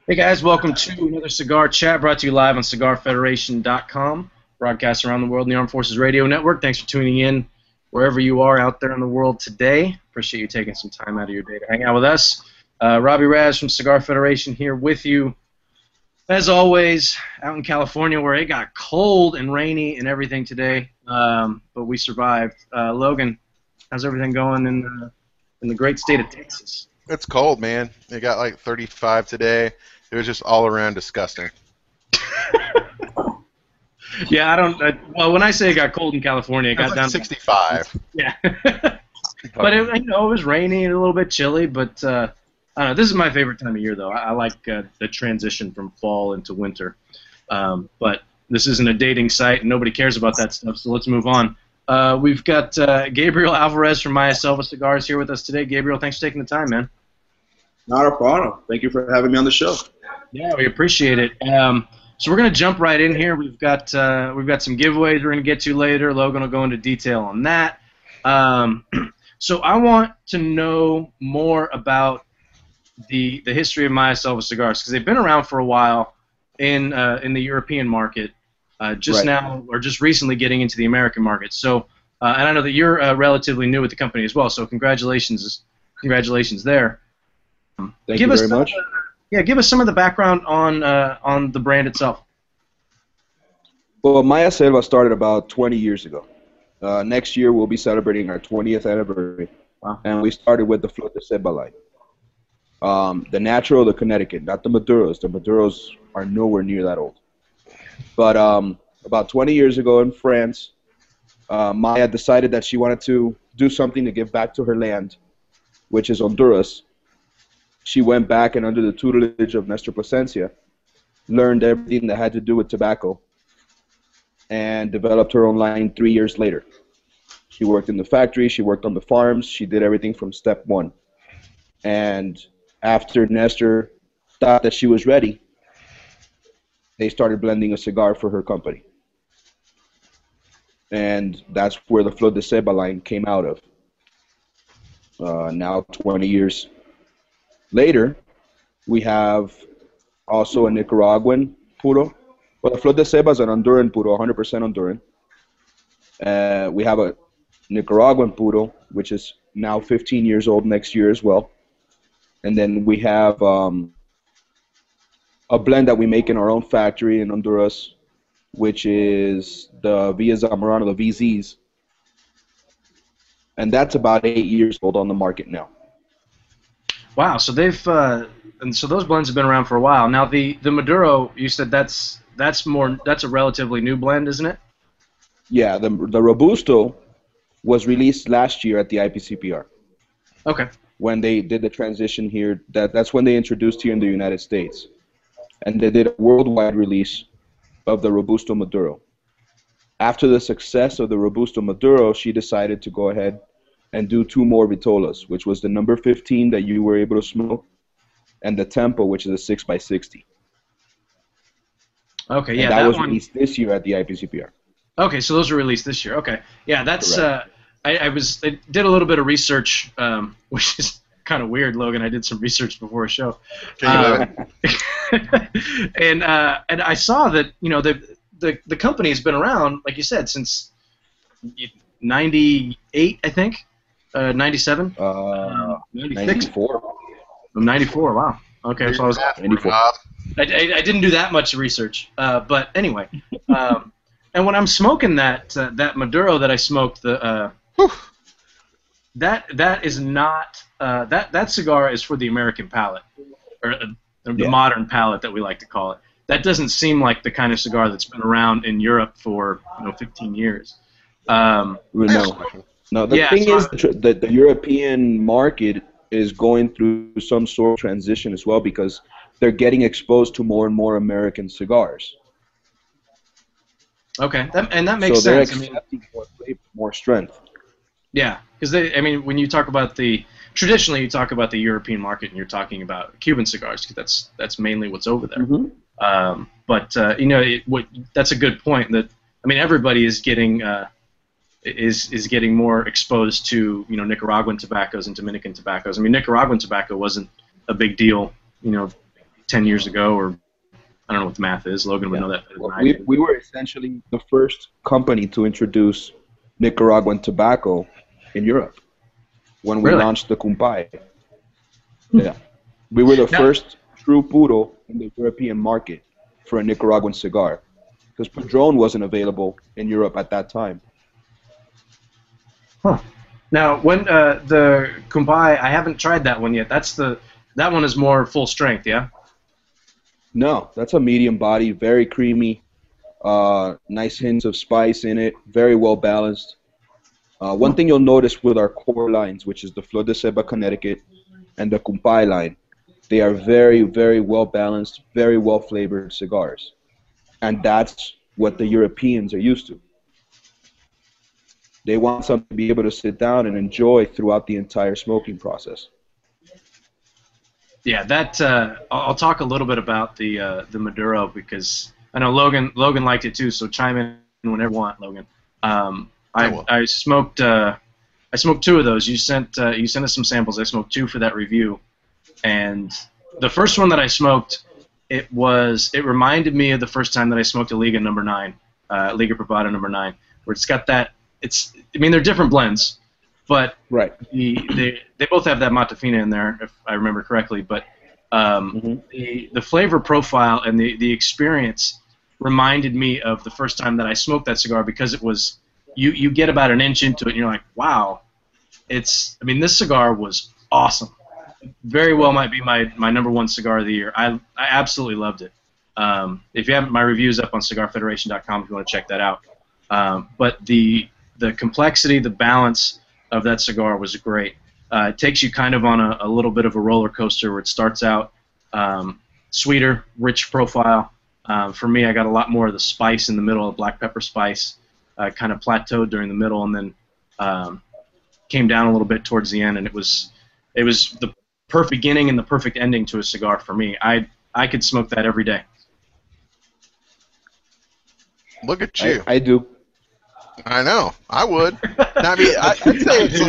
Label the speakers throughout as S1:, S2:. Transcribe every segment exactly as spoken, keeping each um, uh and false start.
S1: Hey guys, welcome to another Cigar Chat brought to you live on cigar federation dot com, broadcast around the world in the Armed Forces Radio Network. Thanks for tuning in wherever you are out there in the world today. Appreciate you taking some time out of your day to hang out with us. Uh, Robbie Raz from Cigar Federation here with you, as always, out in California where it got cold and rainy and everything today, um, but we survived. Uh, Logan, how's everything going in the, in the great state of Texas?
S2: It's cold, man. It got like thirty-five today. It was just all around disgusting.
S1: Yeah, I don't. Uh, well, when I say it got cold in California, it,
S2: It
S1: got
S2: was like
S1: down
S2: sixty-five.
S1: To, yeah, but it, you know, it was rainy and a little bit chilly. But uh, I don't know. This is my favorite time of year, though. I, I like uh, the transition from fall into winter. Um, but this isn't a dating site, and nobody cares about that stuff. So let's move on. Uh, we've got uh, Gabriel Alvarez from Maya Selva Cigars here with us today. Gabriel, thanks for taking the time, man.
S3: Not a problem. Thank you for having me on the show.
S1: Yeah, we appreciate it. Um, so we're gonna jump right in here. We've got uh, we've got some giveaways we're gonna get to later. Logan will go into detail on that. Um, so I want to know more about the the history of Maya Selva cigars because they've been around for a while in uh, in the European market. Uh, just
S3: Right.
S1: now or just recently getting into the American market. So uh, and I know that you're uh, relatively new with the company as well. So congratulations, congratulations there.
S3: Thank
S1: Give
S3: you
S1: us
S3: very
S1: some
S3: much.
S1: of the- yeah, give us some of the background on uh, on the brand itself.
S3: Well, Maya Selva started about twenty years ago. Uh, next year we'll be celebrating our twentieth anniversary,
S1: Wow.
S3: and we started with the Flor de Ceiba line. Um, the natural, the Connecticut, not the Maduros. The Maduros are nowhere near that old. But um, about twenty years ago in France, uh, Maya decided that she wanted to do something to give back to her land, which is Honduras. She went back and under the tutelage of Nestor Plasencia, learned everything that had to do with tobacco, and developed her own line three years later. She worked in the factory, she worked on the farms, she did everything from step one. And after Nestor thought that she was ready, they started blending a cigar for her company. And that's where the Flor de Ceiba line came out of. Uh, now twenty years later, we have also a Nicaraguan puro. Well, the Flor de Ceiba is an Honduran puro, one hundred percent Honduran. Uh, we have a Nicaraguan puro, which is now fifteen years old next year as well. And then we have um, a blend that we make in our own factory in Honduras, which is the Villa Zamorano, the V Zs. And that's about eight years old on the market now.
S1: Wow. So they've uh, and so those blends have been around for a while. Now the the Maduro, you said that's that's more that's a relatively new blend, isn't it?
S3: Yeah, the, the Robusto was released last year at the I P C P R.
S1: Okay.
S3: When they did the transition here, that, that's when they introduced here in the United States. And they did a worldwide release of the Robusto Maduro. After the success of the Robusto Maduro, she decided to go ahead and do two more Vitolas, which was the number fifteen that you were able to smoke, and the Tempo, which is a six by sixty.
S1: Okay, yeah,
S3: and that,
S1: that
S3: was
S1: one.
S3: released this year at the I P C P R.
S1: Okay, so those were released this year. Okay, yeah, that's. Uh,
S3: Correct.
S1: I, I was. I did a little bit of research, um, which is kind of weird, Logan. I did some research before a show,
S2: Can you
S1: uh, and uh, and I saw that you know the the the company has been around, like you said, since ninety-eight, I think, uh, ninety-seven,
S3: Uh,
S1: ninety-six,
S3: ninety-four.
S1: ninety-four. Wow. Okay, so I was.
S3: ninety-four.
S2: Bob?
S1: I, I, I didn't do that much research, uh, but anyway. Um, and when I'm smoking that uh, that Maduro that I smoked, the uh, that that is not uh, that that cigar is for the American palate, or, uh, or the
S3: Yeah.
S1: modern palate that we like to call it. That doesn't seem like the kind of cigar that's been around in Europe for you know fifteen years. Um,
S3: No, no. The
S1: Yeah,
S3: thing
S1: so
S3: is, the, tr- the the European market is going through some sort of transition as well because they're getting exposed to more and more American cigars.
S1: okay, that, and that makes
S3: so they're
S1: sense. I mean,
S3: accepting more flavor, more strength.
S1: yeah, because they, I mean, when you talk about the traditionally, you talk about the European market, and you're talking about Cuban cigars because that's that's mainly what's over there. Um, but uh, you know, it, what that's a good point. That I mean, everybody is getting uh, is is getting more exposed to you know Nicaraguan tobaccos and Dominican tobaccos. I mean, Nicaraguan tobacco wasn't a big deal, you know, ten years ago, or I don't know what the math is. Logan would
S3: Yeah.
S1: know that better than
S3: Well,
S1: I
S3: we,
S1: do.
S3: we were essentially the first company to introduce Nicaraguan tobacco in Europe when we
S1: Really?
S3: launched the Kumpai. Yeah. We were the
S1: Now-
S3: first true puro in the European market for a Nicaraguan cigar, because Padron wasn't available in Europe at that time.
S1: Huh. Now, when uh, the Kumpai, I haven't tried that one yet. That's the that one is more full strength, yeah.
S3: No, that's a medium body, very creamy, uh, nice hints of spice in it, very well balanced. Uh, one thing you'll notice with our core lines, which is the Flor de Ceiba Connecticut and the Kumpai line, they are very, very well balanced, very well flavored cigars. And that's what the Europeans are used to. They want something to be able to sit down and enjoy throughout the entire smoking process.
S1: Yeah, that uh, I'll I'll talk a little bit about the uh, the Maduro, because I know Logan Logan liked it too. So chime in whenever you want, Logan. Um,
S2: I
S1: I
S2: will.
S1: I smoked uh, I smoked two of those. You sent uh, you sent us some samples. I smoked two for that review, and the first one that I smoked, it was it reminded me of the first time that I smoked a Liga Number Nine, uh, Liga Privada Number Nine, where it's got that. It's I mean they're different blends, but
S3: Right.
S1: the, they they both have that Matafina in there, if I remember correctly. But um,
S3: Mm-hmm.
S1: the the flavor profile and the the experience reminded me of the first time that I smoked that cigar, because it was you you get about an inch into it and you're like, wow, it's I mean this cigar was awesome. Very well might be my my number one cigar of the year. I I absolutely loved it. Um, if you haven't, my review's up on cigar federation dot com if you want to check that out. Um, but the the complexity, the balance of that cigar was great. Uh, it takes you kind of on a, a little bit of a roller coaster, where it starts out um, sweeter, rich profile. Um, for me, I got a lot more of the spice in the middle, of black pepper spice, uh, kind of plateaued during the middle, and then um, came down a little bit towards the end. And it was it was the perfect beginning and the perfect ending to a cigar for me. I I could smoke that every day.
S2: Look at
S3: I,
S2: you.
S3: I do.
S2: I know. I would. I mean, I, I'd say it's.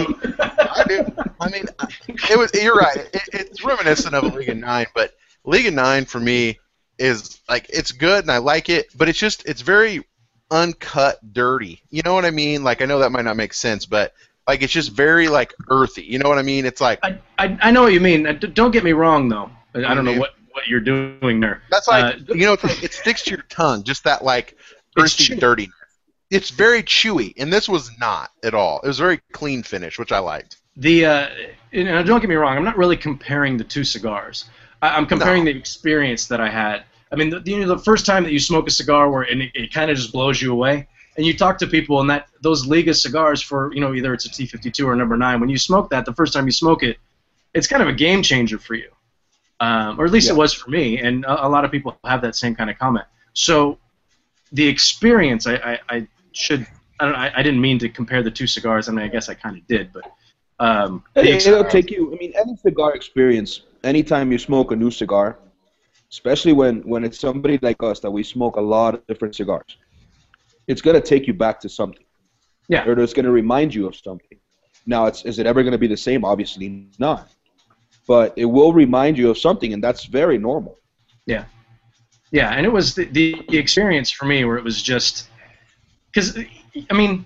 S2: I do. I mean, it was. You're right. It, it's reminiscent of a Liga Nine, but Liga Nine for me is like it's good and I like it, but it's just it's very uncut, dirty. You know what I mean? Like I know that might not make sense, but like it's just very like earthy. You know what I mean? It's like
S1: I, I, I know what you mean. Uh, d- Don't get me wrong, though. I I don't know
S2: Mhm.
S1: what, what you're doing there.
S2: that's like
S1: Uh,
S2: you know it's like, it sticks to your tongue, just that like
S1: It's
S2: earthy,
S1: chewy.
S2: dirty. It's very chewy, and this was not at all. It was a very clean finish, which I liked.
S1: The uh, you know, don't get me wrong. I'm not really comparing the two cigars. I, I'm comparing
S2: No.
S1: the experience that I had. I mean, the, you know, the first time that you smoke a cigar where and it, it kind of just blows you away, and you talk to people, and that those Liga cigars for you know either it's a T fifty-two or a number nine. When you smoke that, the first time you smoke it, it's kind of a game changer for you, um, or at least
S3: Yeah.
S1: it was for me. And a, a lot of people have that same kind of comment. So the experience, I, I, I should. I, don't, I, I didn't mean to compare the two cigars. I mean, I guess I kind of did, but um, the
S3: It,
S1: ex-
S3: it'll take you. I mean, any cigar experience. Anytime you smoke a new cigar, especially when when it's somebody like us that we smoke a lot of different cigars, it's gonna take you back to something.
S1: Yeah.
S3: Or it's gonna remind you of something. Now, it's is it ever gonna be the same? Obviously not. But it will remind you of something, and that's very normal.
S1: Yeah, yeah, and it was the, the, the experience for me where it was just because I mean,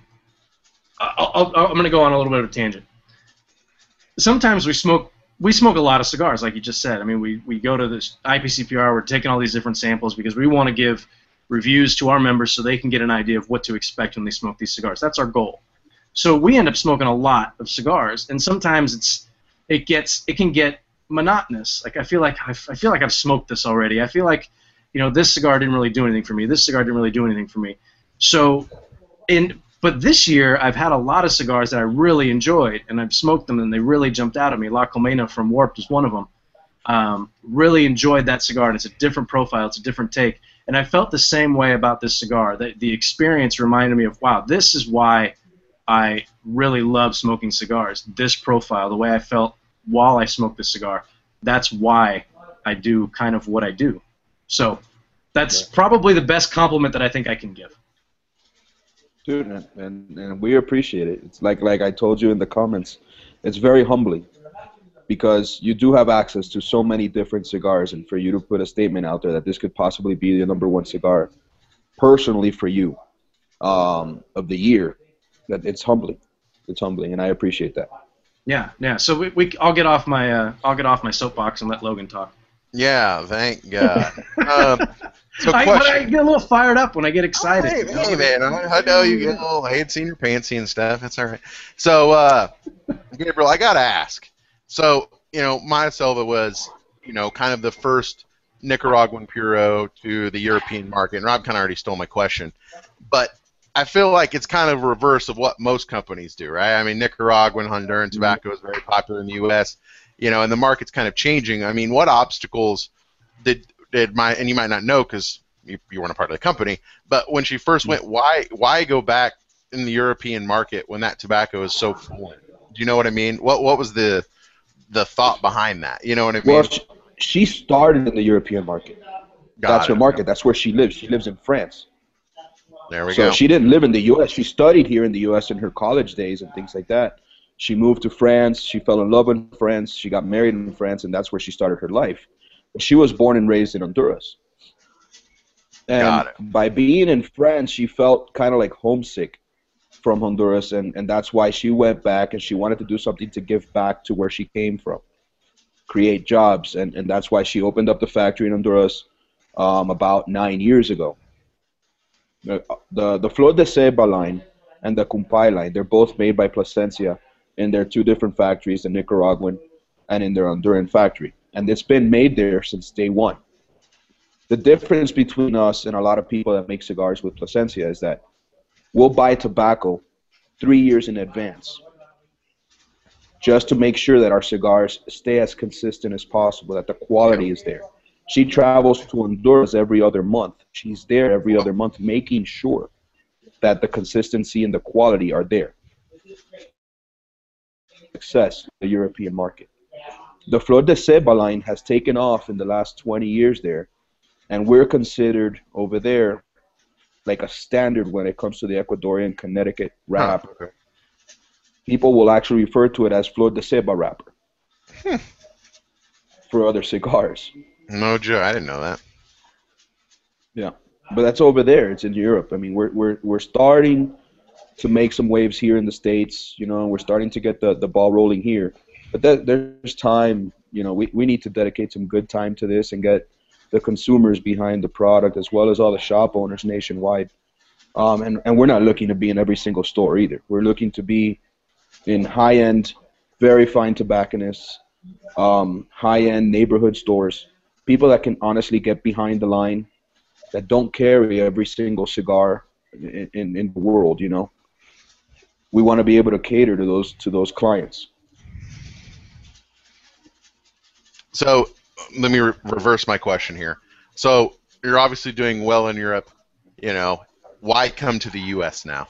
S1: I'll, I'll, I'm going to go on a little bit of a tangent. Sometimes we smoke we smoke a lot of cigars, like you just said. I mean, we, we go to this I P C P R, we're taking all these different samples because we want to give reviews to our members so they can get an idea of what to expect when they smoke these cigars. That's our goal. So we end up smoking a lot of cigars, and sometimes it's it gets it can get monotonous. Like I feel like I've, I feel like I've smoked this already. I feel like you know this cigar didn't really do anything for me. This cigar didn't really do anything for me. So, in but this year I've had a lot of cigars that I really enjoyed, and I've smoked them, and they really jumped out at me. La Colmena from Warped is one of them. Um, really enjoyed that cigar, and it's a different profile. It's a different take, and I felt the same way about this cigar. The, the experience reminded me of, wow, this is why I really love smoking cigars. This profile, the way I felt while I smoked this cigar, that's why I do kind of what I do. So that's probably the best compliment that I think I can give.
S3: Dude, and, and, and we appreciate it. It's like like I told you in the comments, it's very humbling. because you do have access to so many different cigars, and for you to put a statement out there that this could possibly be the number one cigar, personally for you, um, of the year, that it's humbling. It's humbling, and I appreciate that.
S1: Yeah, yeah. So we, we I'll get off my uh, I'll get off my soapbox and let Logan talk.
S2: Yeah, thank God. um, so
S1: I,
S2: question.
S1: but I get a little fired up when I get excited.
S2: Hey, hey man, I, I know you get a little head senior pantsy and stuff. It's all right. So, uh, Gabriel, I gotta ask. So, you know, Maya Selva was, you know, kind of the first Nicaraguan Puro to the European market, and Rob kind of already stole my question, but I feel like it's kind of reverse of what most companies do, right? I mean, Nicaraguan, Honduran tobacco is very popular in the U S, you know, and the market's kind of changing. I mean, what obstacles did did my, and you might not know because you, you weren't a part of the company, but when she first went, why why go back in the European market when that tobacco is so foreign? Do you know what I mean? What what was the the thought behind that? You know what I mean?
S3: Well, she, she started in the European market.
S2: Got
S3: That's
S2: it.
S3: her market. That's where she lives. She lives in France.
S2: There we
S3: so
S2: go.
S3: she didn't live in the U S. She studied here in the U S in her college days and things like that. She moved to France. She fell in love in France. She got married in France, and that's where she started her life. But she was born and raised in Honduras. And
S2: Got it.
S3: by being in France, she felt kind of like homesick from Honduras, and, and that's why she went back, and she wanted to do something to give back to where she came from, create jobs, and, and that's why she opened up the factory in Honduras um, about nine years ago. The, the, the Flor de Ceiba line and the Cumpay line, they're both made by Plasencia in their two different factories, the Nicaraguan and in their Honduran factory. And it's been made there since day one. The difference between us and a lot of people that make cigars with Plasencia is that we'll buy tobacco three years in advance just to make sure that our cigars stay as consistent as possible, that the quality is there. She travels to Honduras every other month. She's there every other month making sure that the consistency and the quality are there. Success in the European market. The Flor de Ceiba line has taken off in the last twenty years there, and we're considered over there like a standard when it comes to the Ecuadorian Connecticut wrapper.
S2: Huh, okay.
S3: People will actually refer to it as Flor de Ceiba wrapper
S2: Hmm.
S3: for other cigars.
S2: No joke. I didn't know that.
S3: Yeah, but that's over there. It's in Europe. I mean, we're we're we're starting to make some waves here in the States. You know, and we're starting to get the, the ball rolling here. But that, there's time. You know, we we need to dedicate some good time to this and get the consumers behind the product as well as all the shop owners nationwide. Um, and and we're not looking to be in every single store either. We're looking to be in high-end, very fine tobacconists, um, high-end neighborhood stores. People that can honestly get behind the line, that don't carry every single cigar in, in, in the world, you know. We want to be able to cater to those to those clients.
S2: So let me re reverse my question here. So you're obviously doing well in Europe. You know, why come to the U S now?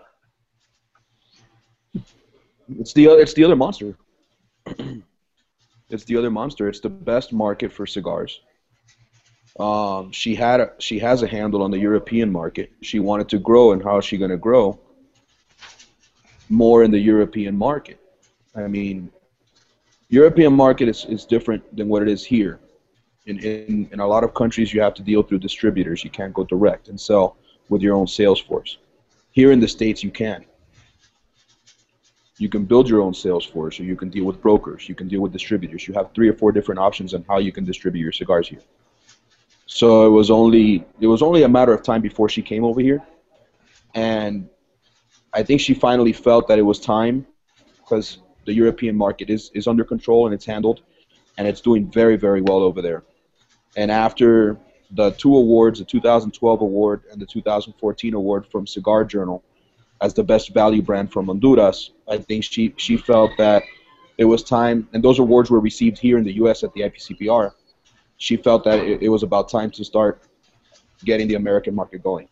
S3: It's the other, it's the other monster. It's the other monster. It's the best market for cigars. Um, she had a, she has a handle on the European market. She wanted to grow, and how is she going to grow? More in the European market. I mean, European market is, is different than what it is here. In, in, in a lot of countries, you have to deal through distributors. You can't go direct and sell with your own sales force. Here in the States, you can. You can build your own sales force, or you can deal with brokers. You can deal with distributors. You have three or four different options on how you can distribute your cigars here. So it was only it was only a matter of time before she came over here, and I think she finally felt that it was time, because the European market is is under control and it's handled, and it's doing very, very well over there. And after the two awards, the two thousand twelve award and the two thousand fourteen award from Cigar Journal as the best value brand from Honduras, I think she she felt that it was time, and those awards were received here in the U S at the I P C P R. She felt that it, it was about time to start getting the American market going.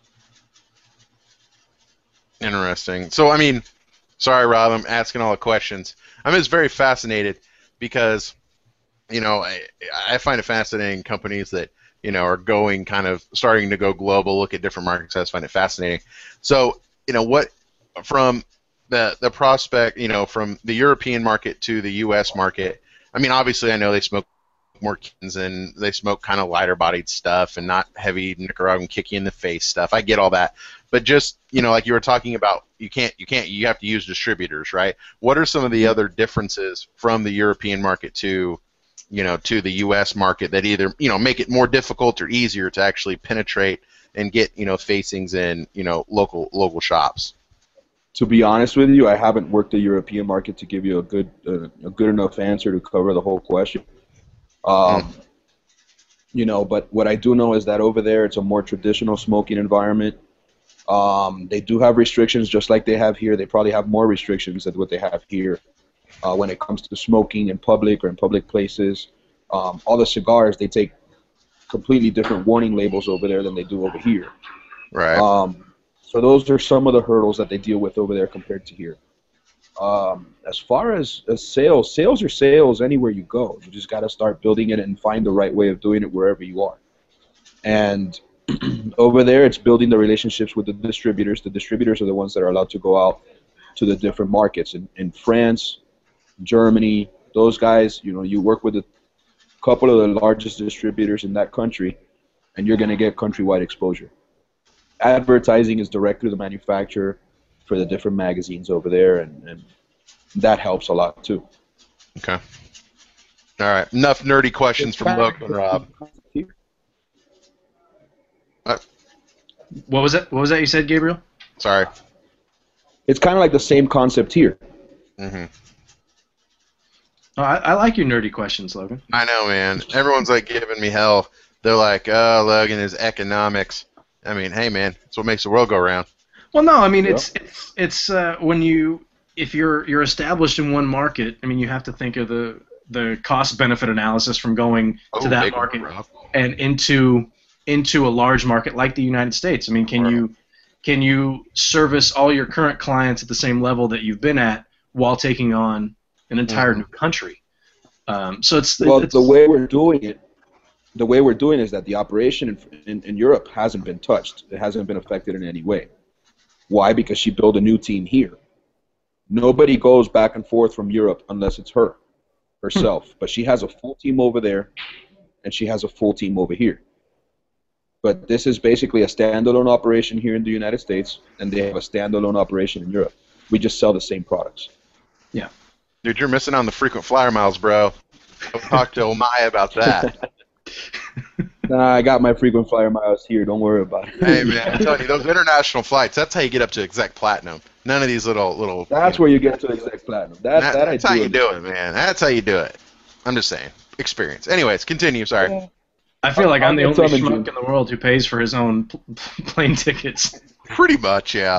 S2: Interesting. So, I mean, sorry, Rob, I'm asking all the questions. I'm just very fascinated because, you know, I, I find it fascinating companies that, you know, are going kind of starting to go global, look at different markets. I just find it fascinating. So, you know, what from the the prospect, you know, from the European market to the U S market. I mean, obviously, I know they smoke more Cubans and they smoke kind of lighter bodied stuff and not heavy Nicaraguan kick you in the face stuff. I get all that, but just, you know, like you were talking about, you can't you can't you have to use distributors, right? What are some of the other differences from the European market to, you know, to the U S market that either, you know, make it more difficult or easier to actually penetrate and get, you know, facings in, you know, local local shops?
S3: To be honest with you, I haven't worked the European market to give you a good uh, a good enough answer to cover the whole question. Um,
S2: Mm.
S3: You know, but what I do know is that over there it's a more traditional smoking environment. Um, they do have restrictions just like they have here. They probably have more restrictions than what they have here uh, when it comes to smoking in public or in public places. Um, all the cigars, they take completely different warning labels over there than they do over here.
S2: Right.
S3: Um, so those are some of the hurdles that they deal with over there compared to here. Um, as far as, as sales, sales are sales anywhere you go. You just got to start building it and find the right way of doing it wherever you are. And over there, it's building the relationships with the distributors. The distributors are the ones that are allowed to go out to the different markets. In, in France, Germany, those guys, you know, you work with a couple of the largest distributors in that country, and you're going to get countrywide exposure. Advertising is direct through the manufacturer for the different magazines over there, and, and that helps a lot too.
S2: Okay. All right. Enough nerdy questions from Logan and Rob. Uh,
S1: What was it? What was that you said, Gabriel?
S2: sorry.
S3: It's kind of like the same concept here.
S2: hmm
S1: Oh, I, I like your nerdy questions, Logan.
S2: I know, man. Everyone's like giving me hell. They're like, "Oh, Logan is economics." I mean, hey, man, it's what makes the world go round.
S1: Well, no, I mean
S3: Yeah.
S1: it's it's it's uh, when you if you're you're established in one market. I mean, you have to think of the the cost benefit analysis from going
S2: Oh,
S1: to that
S2: big one,
S1: market
S2: Rob.
S1: and into into a large market like the United States. I mean, can you can you service all your current clients at the same level that you've been at while taking on an entire
S2: Mhm.
S1: new country? Um, so it's
S3: Well,
S1: it's,
S3: the way we're doing it, the way we're doing it is that the operation in, in, in Europe hasn't been touched. It hasn't been affected in any way. Why? Because she built a new team here. Nobody goes back and forth from Europe unless it's her, herself. But she has a full team over there, and she has a full team over here. But this is basically a standalone operation here in the United States, and they have a standalone operation in Europe. We just sell the same products.
S2: Dude, you're missing on the frequent flyer miles, bro. Go talk to Omaya about that.
S3: Nah, I got my frequent flyer miles here. Don't worry about it.
S2: Hey, man, I'm telling you, those international flights, that's how you get up to exec platinum. None of these little, little...
S3: That's
S2: you know,
S3: where you get to exec platinum. That,
S2: that-
S3: that I
S2: that's how you
S3: it.
S2: do it, man. That's how you do it. I'm just saying. Experience. Anyways, continue. Sorry.
S1: I feel like
S3: I'll
S1: I'm the
S3: get
S1: only
S3: some in
S1: schmuck
S3: June.
S1: in the world who pays for his own pl- plane tickets.
S2: Pretty much, yeah.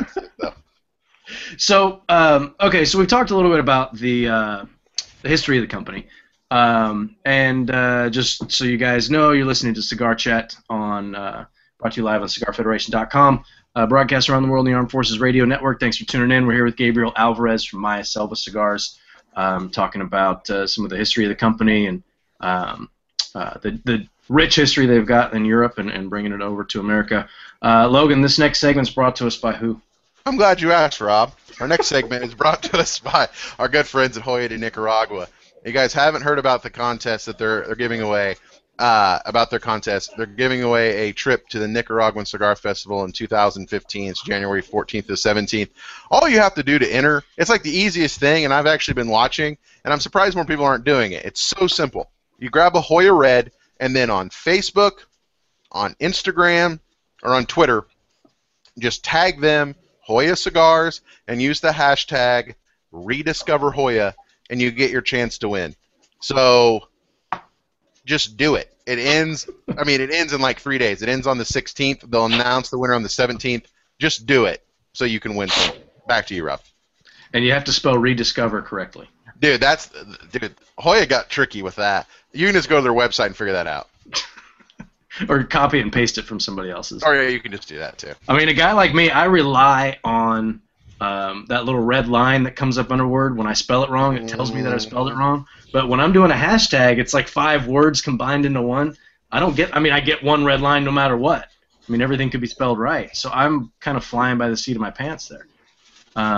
S1: So, um, okay, so we've talked a little bit about the, uh, the history of the company. Um, and uh, just so you guys know, you're listening to Cigar Chat on, uh, brought to you live on cigar federation dot com. Uh, broadcast around the world in the Armed Forces Radio Network. Thanks for tuning in. We're here with Gabriel Alvarez from Maya Selva Cigars, um, talking about uh, some of the history of the company and um, uh, the, the rich history they've got in Europe and, and bringing it over to America. Uh, Logan, this next segment's brought to us by who?
S2: I'm glad you asked, Rob. Our next segment is brought to us by our good friends at Hoya de Nicaragua. You guys haven't heard about the contest that they're they're giving away. Uh, about their contest, they're giving away a trip to the Nicaraguan Cigar Festival in two thousand fifteen. It's January fourteenth to seventeenth. All you have to do to enter, it's like the easiest thing, and I've actually been watching, and I'm surprised more people aren't doing it. It's so simple. You grab a Hoya Red, and then on Facebook, on Instagram, or on Twitter, just tag them Hoya Cigars and use the hashtag Rediscover Hoya, and you get your chance to win. So just do it. It ends, I mean, it ends in like three days. It ends on the sixteenth. They'll announce the winner on the seventeenth. Just do it so you can win something. Back to you, Rob.
S1: And you have to spell rediscover correctly.
S2: Dude, that's, dude, Hoya got tricky with that. You can just go to their website and figure that out.
S1: Or copy and paste it from somebody else's.
S2: Or yeah, you can just do that too.
S1: I mean, a guy like me, I rely on um, that little red line that comes up under word. When I spell it wrong, it tells me that I spelled it wrong. But when I'm doing a hashtag, it's like five words combined into one. I don't get, I mean, I get one red line no matter what. I mean, everything could be spelled right. So I'm kind of flying by the seat of my pants there. Um,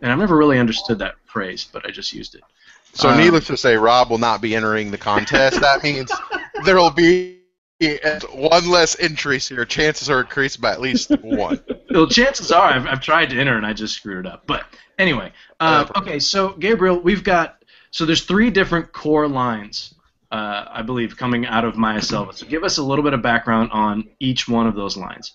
S1: And I've never really understood that phrase, but I just used it.
S2: So
S1: um,
S2: needless to say, Rob will not be entering the contest. That means there will be one less entry, so your chances are increased by at least one.
S1: Well, chances are I've, I've tried to enter and I just screwed it up. But anyway, uh, okay, so Gabriel, we've got, so there's three different core lines, uh, I believe, coming out of Maya Selva. So give us a little bit of background on each one of those lines.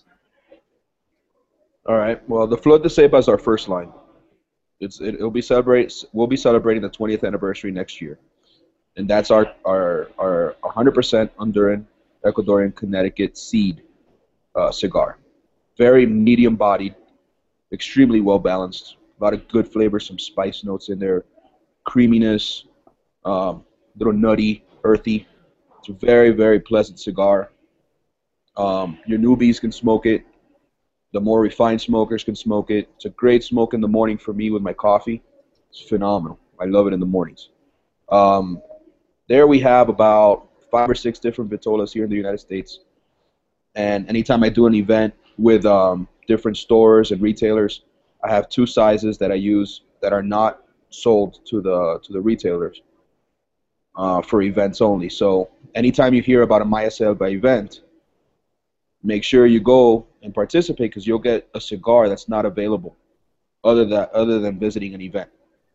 S3: All right. Well, the Flor de Ceiba is our first line. It's it, it'll be celebrate. We'll be celebrating the twentieth anniversary next year, and that's our our our one hundred percent Honduran, Ecuadorian, Connecticut seed uh, cigar. Very medium bodied, extremely well balanced. A lot of good flavors, some spice notes in there, creaminess, um, little nutty, earthy. It's a very very pleasant cigar. Um, your newbies can smoke it. The more refined smokers can smoke it. It's a great smoke in the morning for me with my coffee. It's phenomenal. I love it in the mornings. Um, there we have about five or six different vitolas here in the United States. And anytime I do an event with um, different stores and retailers, I have two sizes that I use that are not sold to the to the retailers uh, for events only. So anytime you hear about a Maya Selva event, make sure you go and participate because you'll get a cigar that's not available other than other than visiting an event.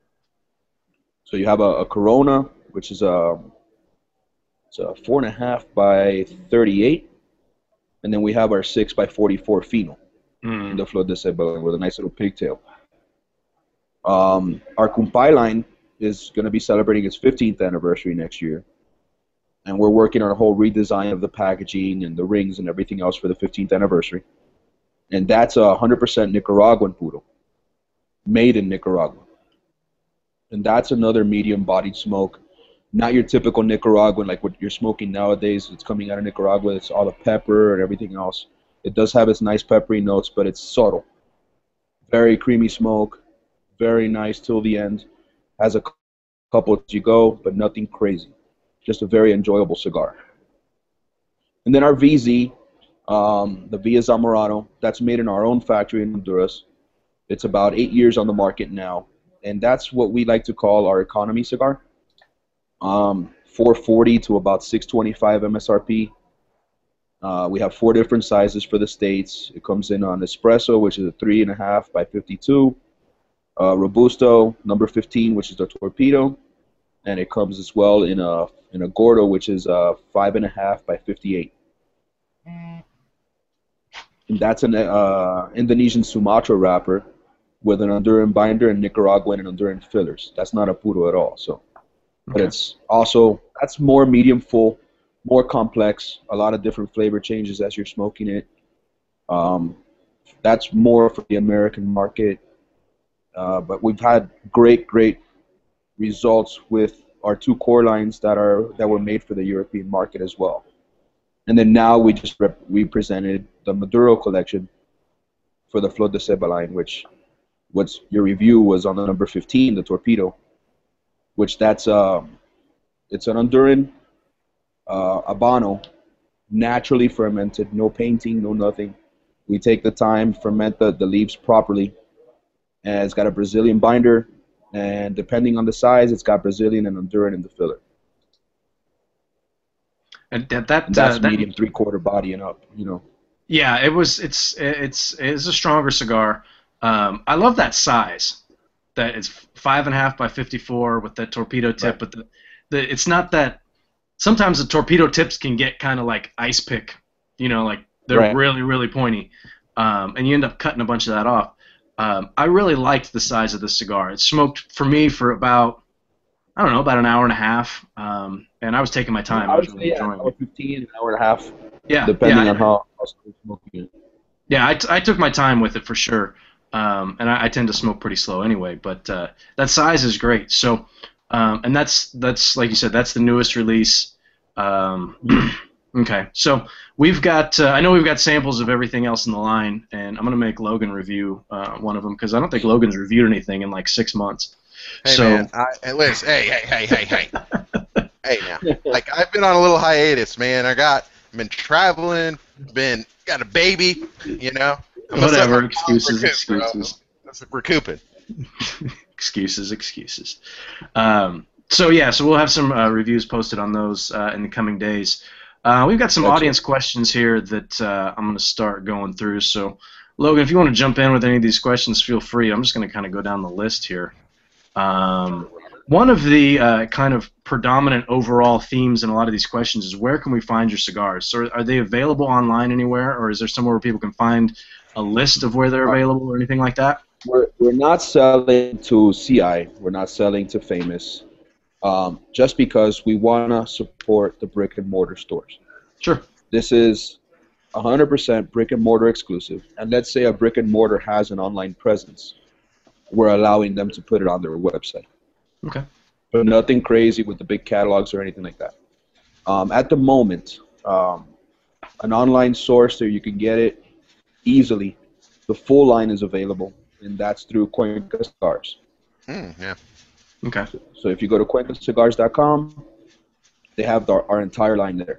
S3: So you have a, a Corona, which is a it's a four and a half by thirty-eight, and then we have our six by forty-four Fino, mm. in the Flor de Ceiba with a nice little pigtail. Um, our Kumpay line is going to be celebrating its fifteenth anniversary next year. And we're working on a whole redesign of the packaging and the rings and everything else for the fifteenth anniversary. And that's a one hundred percent Nicaraguan puro, made in Nicaragua. And that's another medium-bodied smoke. Not your typical Nicaraguan, like what you're smoking nowadays. It's coming out of Nicaragua. It's all the pepper and everything else. It does have its nice peppery notes, but it's subtle. Very creamy smoke, very nice till the end. Has a couple as you go, but nothing crazy. Just a very enjoyable cigar. And then our V Z, um, the Villa Zamorano, that's made in our own factory in Honduras. It's about eight years on the market now. And that's what we like to call our economy cigar. Um, four forty to about six twenty-five M S R P. Uh, we have four different sizes for the States. It comes in on espresso, which is a three and a half by fifty-two. Uh, Robusto, number fifteen, which is the torpedo. And it comes as well in a in a Gordo, which is a five and a half by fifty-eight. And that's an uh, Indonesian Sumatra wrapper with an Honduran binder and Nicaraguan and Honduran fillers. That's not a puro at all. So, but okay. It's also that's more medium full, more complex. A lot of different flavor changes as you're smoking it. Um, that's more for the American market. Uh, but we've had great, great results with our two core lines that are that were made for the European market as well. And then now we just rep we presented the Maduro collection for the Flor de Ceiba line, which what's your review was on the number fifteen, the torpedo, which that's um it's an Honduran uh, Habano, naturally fermented, no painting, no nothing. We take the time, ferment the, the leaves properly, and it's got a Brazilian binder. And depending on the size, it's got Brazilian and Honduran in the filler.
S1: And that, that
S3: and that's
S1: uh, that,
S3: medium three-quarter body and up, you know.
S1: Yeah, it was. It's it's it's a stronger cigar. Um, I love that size. That it's five and a half by fifty-four with that torpedo tip.
S3: Right.
S1: But the, the it's not that. Sometimes the torpedo tips can get kind of like ice pick. You know, like they're
S3: right.
S1: really really pointy, um, and you end up cutting a bunch of that off. Um, I really liked the size of this cigar. It smoked for me for about, I don't know, about an hour and a half, um, and I was taking my time.
S3: I
S1: I
S3: would
S1: was
S3: say
S1: really
S3: yeah,
S1: enjoying
S3: an hour
S1: it.
S3: fifteen, an hour and a half,
S1: Yeah,
S3: depending
S1: yeah,
S3: on how, how slow smoking it.
S1: Yeah, I, t I took my time with it for sure, um, and I, I tend to smoke pretty slow anyway. But uh, that size is great. So, um, and that's that's like you said, that's the newest release. Um, Okay, so we've got, uh, I know we've got samples of everything else in the line, and I'm going to make Logan review uh, one of them, because I don't think Logan's reviewed anything in like six months.
S2: Hey,
S1: so,
S2: man, I, hey, Liz, hey, hey, hey, hey, hey. Hey, now, like, I've been on a little hiatus, man. I got, been traveling, been, got a baby, you know. I'm
S1: whatever, excuses, recoup, excuses.
S2: Bro. Recouping.
S1: excuses, excuses. Um, so yeah, so we'll have some uh, reviews posted on those uh, in the coming days. Uh, we've got some
S3: Excellent.
S1: audience questions here that uh, I'm going to start going through. So, Logan, if you want to jump in with any of these questions, feel free. I'm just going to kind of go down the list here. Um, one of the uh, kind of predominant overall themes in a lot of these questions is where can we find your cigars? So are they available online anywhere, or is there somewhere where people can find a list of where they're available or anything like that?
S3: We're, we're not selling to C I. We're not selling to Famous. Um, just because we want to support the brick and mortar stores.
S1: Sure.
S3: This is one hundred percent brick and mortar exclusive. And let's say a brick and mortar has an online presence. We're allowing them to put it on their website.
S1: Okay.
S3: But nothing crazy with the big catalogs or anything like that. Um, at the moment, um, an online source there you can get it easily. The full line is available, and that's through Cuenca Cigars.
S2: Mm, yeah.
S1: Okay.
S3: So if you go to cuenca cigars dot com, they have our, our entire line there.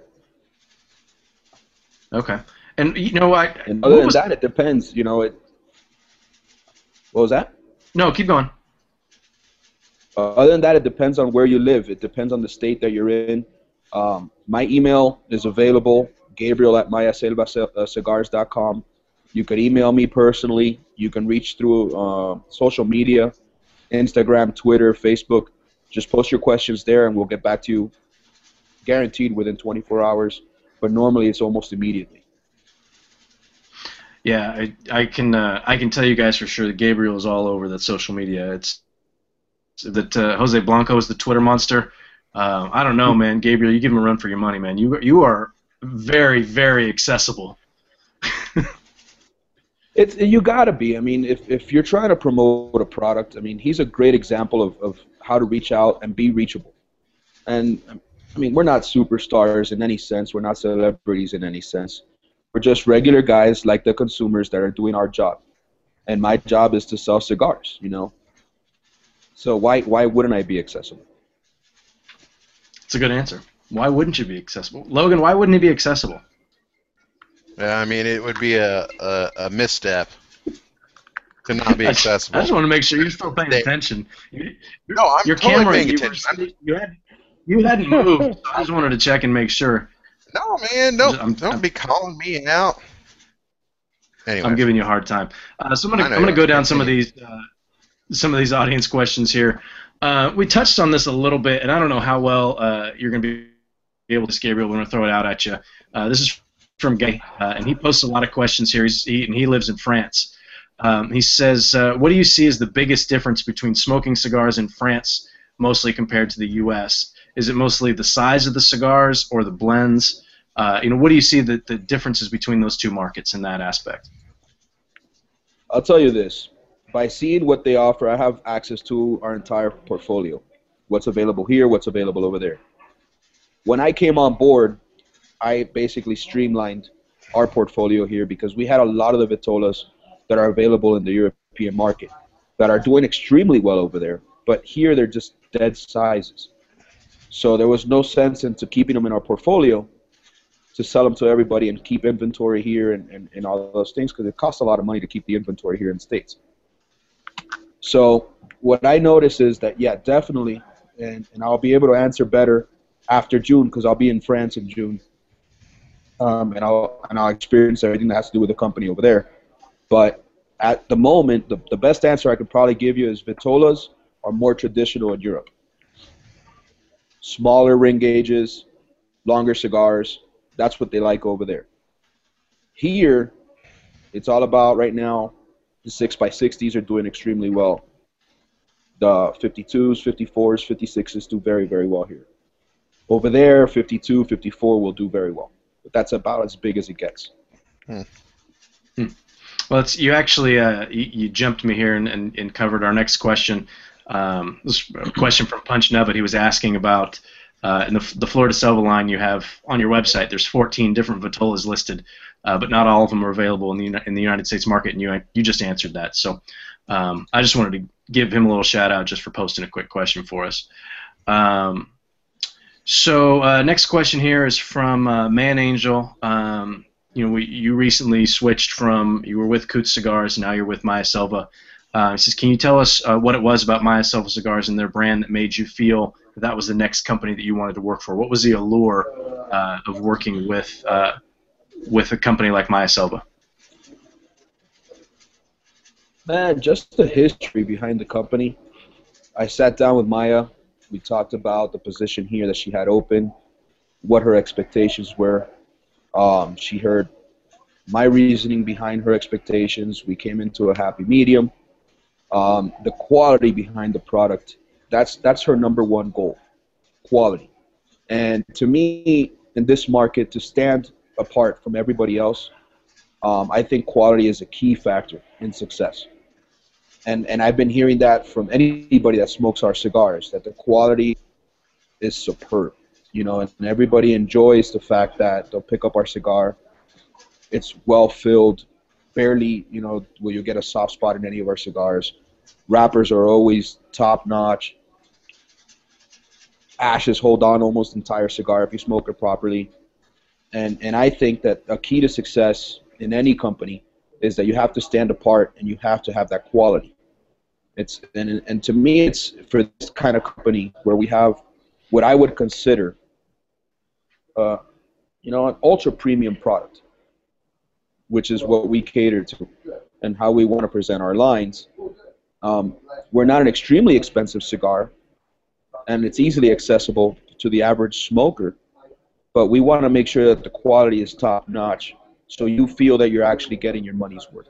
S1: Okay. And you know what?
S3: And
S1: what
S3: other than
S1: was,
S3: that, it depends. You know, it. What was that?
S1: No, keep going.
S3: Uh, other than that, it depends on where you live. It depends on the state that you're in. Um, my email is available, Gabriel at maya selva cigars dot com. You can email me personally. You can reach through uh, social media, Instagram, Twitter, Facebook. Just post your questions there, and we'll get back to you, guaranteed within twenty-four hours. But normally, it's almost immediately.
S1: Yeah, I, I can uh, I can tell you guys for sure that Gabriel is all over that social media. It's that uh, Jose Blanco is the Twitter monster. Uh, I don't know, man. Gabriel, you give him a run for your money, man. You you are very very accessible.
S3: It's you gotta be. I mean, if if you're trying to promote a product, I mean, he's a great example of, of how to reach out and be reachable. And I mean, we're not superstars in any sense. We're not celebrities in any sense. We're just regular guys like the consumers that are doing our job. And my job is to sell cigars, you know. So why why wouldn't I be accessible?
S1: It's a good answer. Why wouldn't you be accessible? Logan, why wouldn't he be accessible?
S2: Yeah, I mean, it would be a, a, a misstep to not be accessible.
S1: I just want to make sure you're still paying
S2: They,
S1: attention. You,
S2: no, I'm
S1: your
S2: totally
S1: camera,
S2: paying
S1: you,
S2: attention.
S1: were, you, had, you hadn't moved, so I just wanted to check and make sure.
S2: No, man, no,
S1: I'm,
S2: don't
S1: I'm,
S2: be calling me out. Anyway,
S1: I'm giving you a hard time. Uh, so I'm gonna
S2: I know
S1: I'm gonna
S2: you
S1: go
S2: are.
S1: down some of these uh, some of these audience questions here. Uh, we touched on this a little bit, and I don't know how well uh, you're gonna be able to, Gabriel. We're gonna throw it out at you. Uh, this is from Gay, uh, and he posts a lot of questions here. He's, he, and he lives in France. Um, he says, uh, what do you see as the biggest difference between smoking cigars in France, mostly compared to the U S? Is it mostly the size of the cigars or the blends? Uh, you know, what do you see the, the differences between those two markets in that aspect?
S3: I'll tell you this. By seeing what they offer, I have access to our entire portfolio. What's available here, what's available over there. When I came on board, I basically streamlined our portfolio here because we had a lot of the Vitolas that are available in the European market that are doing extremely well over there, but here they're just dead sizes. So there was no sense into keeping them in our portfolio to sell them to everybody and keep inventory here and, and, and all those things because it costs a lot of money to keep the inventory here in the States. So what I notice is that, yeah, definitely, and, and I'll be able to answer better after June because I'll be in France in June. Um, and I'll and I'll experience everything that has to do with the company over there. But at the moment, the, the best answer I could probably give you is Vitolas are more traditional in Europe. Smaller ring gauges, longer cigars, that's what they like over there. Here, it's all about right now, the six by sixties are doing extremely well. The fifty-twos, fifty-fours, fifty-sixes do very, very well here. Over there, fifty-two, fifty-four will do very well. But that's about as big as it gets.
S2: Hmm.
S1: Hmm. Well, it's, you actually uh, you, you jumped me here and, and, and covered our next question. Um, this is a question from Punch Nugget. He was asking about uh, in the, the Flor de Selva line you have on your website. There's fourteen different Vitolas listed, uh, but not all of them are available in the in the United States market. And you you just answered that. So um, I just wanted to give him a little shout out just for posting a quick question for us. Um, So uh, next question here is from uh, Man Angel. Um, you know, we, you recently switched from you were with Coots Cigars, now you're with Maya Selva. Uh, he says, can you tell us uh, what it was about Maya Selva Cigars and their brand that made you feel that, that was the next company that you wanted to work for? What was the allure uh, of working with uh, with a company like Maya Selva?
S3: Man, just the history behind the company. I sat down with Maya. We talked about the position here that she had open, what her expectations were. Um, she heard my reasoning behind her expectations. We came into a happy medium. Um, the quality behind the product, that's that's her number one goal, quality. And to me, in this market, to stand apart from everybody else, um, I think quality is a key factor in success. And and I've been hearing that from anybody that smokes our cigars, that the quality is superb. You know, and everybody enjoys the fact that they'll pick up our cigar. It's well filled, barely, you know, will you get a soft spot in any of our cigars. Wrappers are always top notch. Ashes hold on almost the entire cigar if you smoke it properly. And and I think that a key to success in any company is that you have to stand apart and you have to have that quality. It's and and to me, it's for this kind of company where we have what I would consider, uh, you know, an ultra premium product, which is what we cater to and how we want to present our lines. Um, we're not an extremely expensive cigar, and it's easily accessible to the average smoker, but we want to make sure that the quality is top notch, so you feel that you're actually getting your money's worth.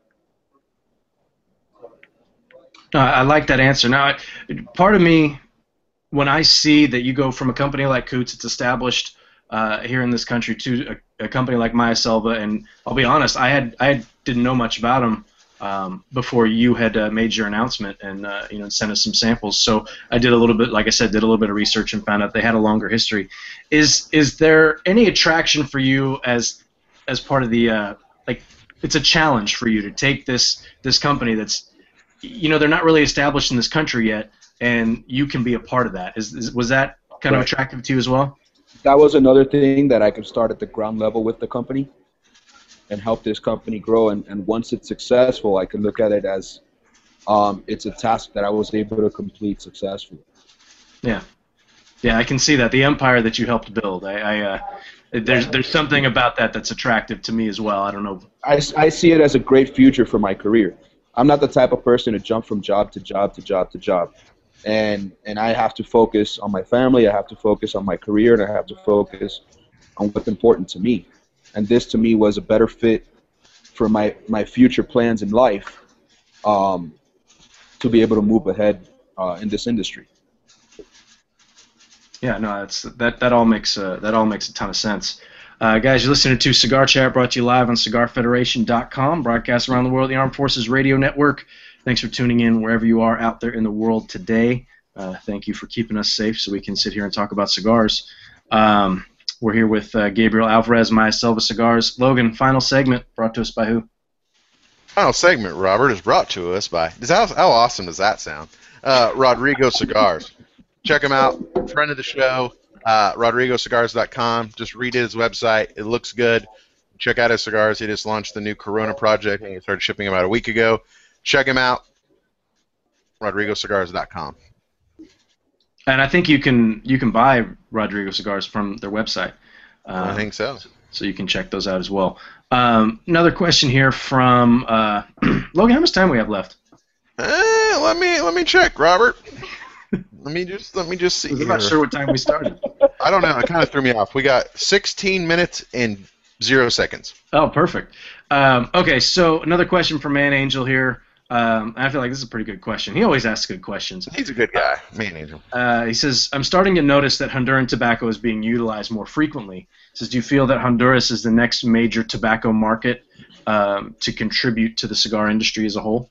S1: No, I like that answer. Now, I, part of me, when I see that you go from a company like Coots, it's established uh, here in this country, to a, a company like Maya Selva, and I'll be honest, I had I didn't know much about them um, before you had uh, made your announcement and uh, you know, sent us some samples. So I did a little bit, like I said, did a little bit of research and found out they had a longer history. Is is there any attraction for you as as part of the uh, like? It's a challenge for you to take this this company that's, you know, they're not really established in this country yet, and you can be a part of that. Is, is was that kind
S3: Right.
S1: of attractive to you as well?
S3: That was another thing that I could start at the ground level with the company and help this company grow. And, and once it's successful, I can look at it as um, it's a task that I was able to complete successfully.
S1: Yeah, yeah, I can see that, the empire that you helped build. I, I uh, there's there's something about that that's attractive to me as well. I don't know.
S3: I, I see it as a great future for my career. I'm not the type of person to jump from job to job to job to job. And and I have to focus on my family, I have to focus on my career, and I have to focus on what's important to me. And this, to me, was a better fit for my, my future plans in life, um, to be able to move ahead uh, in this industry.
S1: Yeah, no, that's that that all makes uh, that all makes a ton of sense. Uh, guys, you're listening to Cigar Chat, brought to you live on cigar federation dot com, broadcast around the world, the Armed Forces Radio Network. Thanks for tuning in wherever you are out there in the world today. Uh, thank you for keeping us safe so we can sit here and talk about cigars. Um, we're here with uh, Gabriel Alvarez, Maya Selva Cigars. Logan, final segment brought to us by who?
S2: Final segment, Robert, is brought to us by, how, how awesome does that sound? Uh, Rodrigo Cigars. Check him out, friend of the show, uh, rodrigo cigars dot com. Just read his website. It looks good. Check out his cigars. He just launched the new Corona project, and he started shipping them out a week ago. Check him out, rodrigo cigars dot com.
S1: And I think you can you can buy Rodrigo cigars from their website.
S2: Um, I think so.
S1: So you can check those out as well. Um, another question here from uh, Logan. How much time we have left?
S2: Eh, let me let me check, Robert. let me just let me just see.
S1: I'm not sure what time we started.
S2: I don't know. It kind of threw me off. We got sixteen minutes and zero seconds.
S1: Oh, perfect. Um, okay, so another question from Man Angel here. Um, I feel like this is a pretty good question. He always asks good questions.
S2: He's a good guy, Man Angel.
S1: Uh, he says, I'm starting to notice that Honduran tobacco is being utilized more frequently. He says, do you feel that Honduras is the next major tobacco market um, to contribute to the cigar industry as a whole?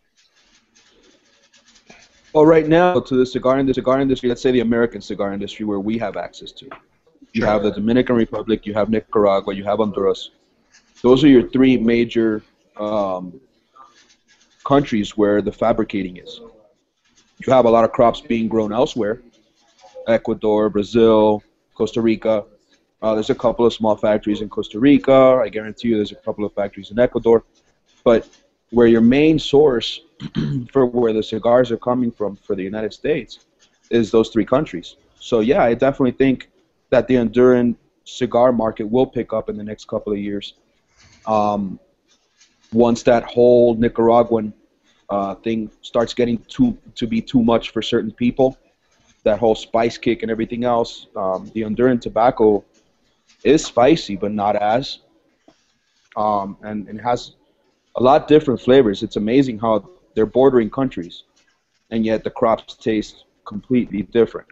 S3: Well, right now, to the cigar industry, cigar industry, let's say the American cigar industry, where we have access to. You
S2: Sure.
S3: have the Dominican Republic, you have Nicaragua, you have Honduras. Those are your three major um, countries where the fabricating is. You have a lot of crops being grown elsewhere, Ecuador, Brazil, Costa Rica. Uh, there's a couple of small factories in Costa Rica. I guarantee you there's a couple of factories in Ecuador. But where your main source for where the cigars are coming from for the United States is those three countries. So yeah, I definitely think that the Honduran cigar market will pick up in the next couple of years. Um, once that whole Nicaraguan uh, thing starts getting too to be too much for certain people, that whole spice kick and everything else, um, the Honduran tobacco is spicy, but not as, um, and, and has a lot different flavors. It's amazing how they're bordering countries, and yet the crops taste completely different.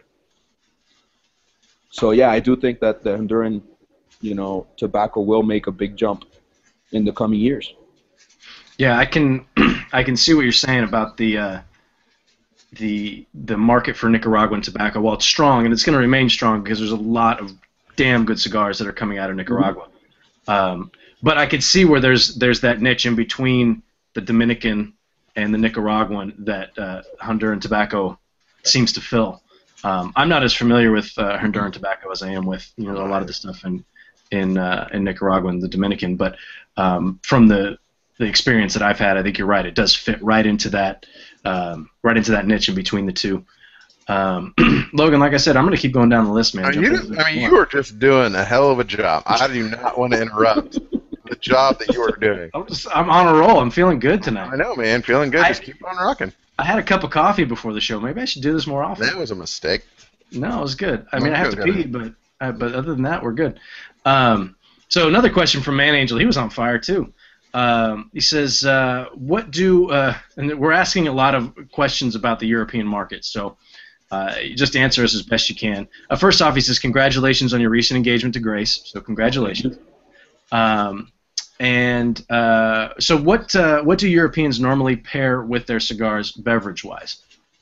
S3: So yeah, I do think that the Honduran, you know, tobacco will make a big jump in the coming years.
S1: Yeah, I can I can see what you're saying about the uh, the the market for Nicaraguan tobacco. Well, it's strong, and it's going to remain strong because there's a lot of damn good cigars that are coming out of Nicaragua. Um, but I could see where there's there's that niche in between the Dominican and the Nicaraguan that uh, Honduran tobacco seems to fill. Um, I'm not as familiar with uh, Honduran tobacco as I am with you know a lot of the stuff in in uh, in Nicaragua and the Dominican. But um, from the the experience that I've had, I think you're right. It does fit right into that um, right into that niche in between the two. Um, Logan, like I said, I'm going to keep going down the list, man.
S2: I mean, you, I mean you are just doing a hell of a job. I do not want to interrupt the job that you are doing.
S1: I'm just I'm on a roll. I'm feeling good tonight.
S2: I know, man. Feeling good.
S1: I,
S2: just keep on rocking.
S1: I had a cup of coffee before the show. Maybe I should do this more often.
S2: That was a mistake.
S1: No, it was good. I
S2: No,
S1: mean, I have to
S2: good,
S1: pee, but uh, but other than that, we're good. Um, so another question from Man Angel. He was on fire too. Um, he says, uh, "What do?" Uh, and we're asking a lot of questions about the European market. So uh, just answer us as best you can. Uh, first off, he says, "Congratulations on your recent engagement to Grace." So congratulations. Um, and uh, so what? Uh, what do Europeans normally pair with their cigars, beverage-wise?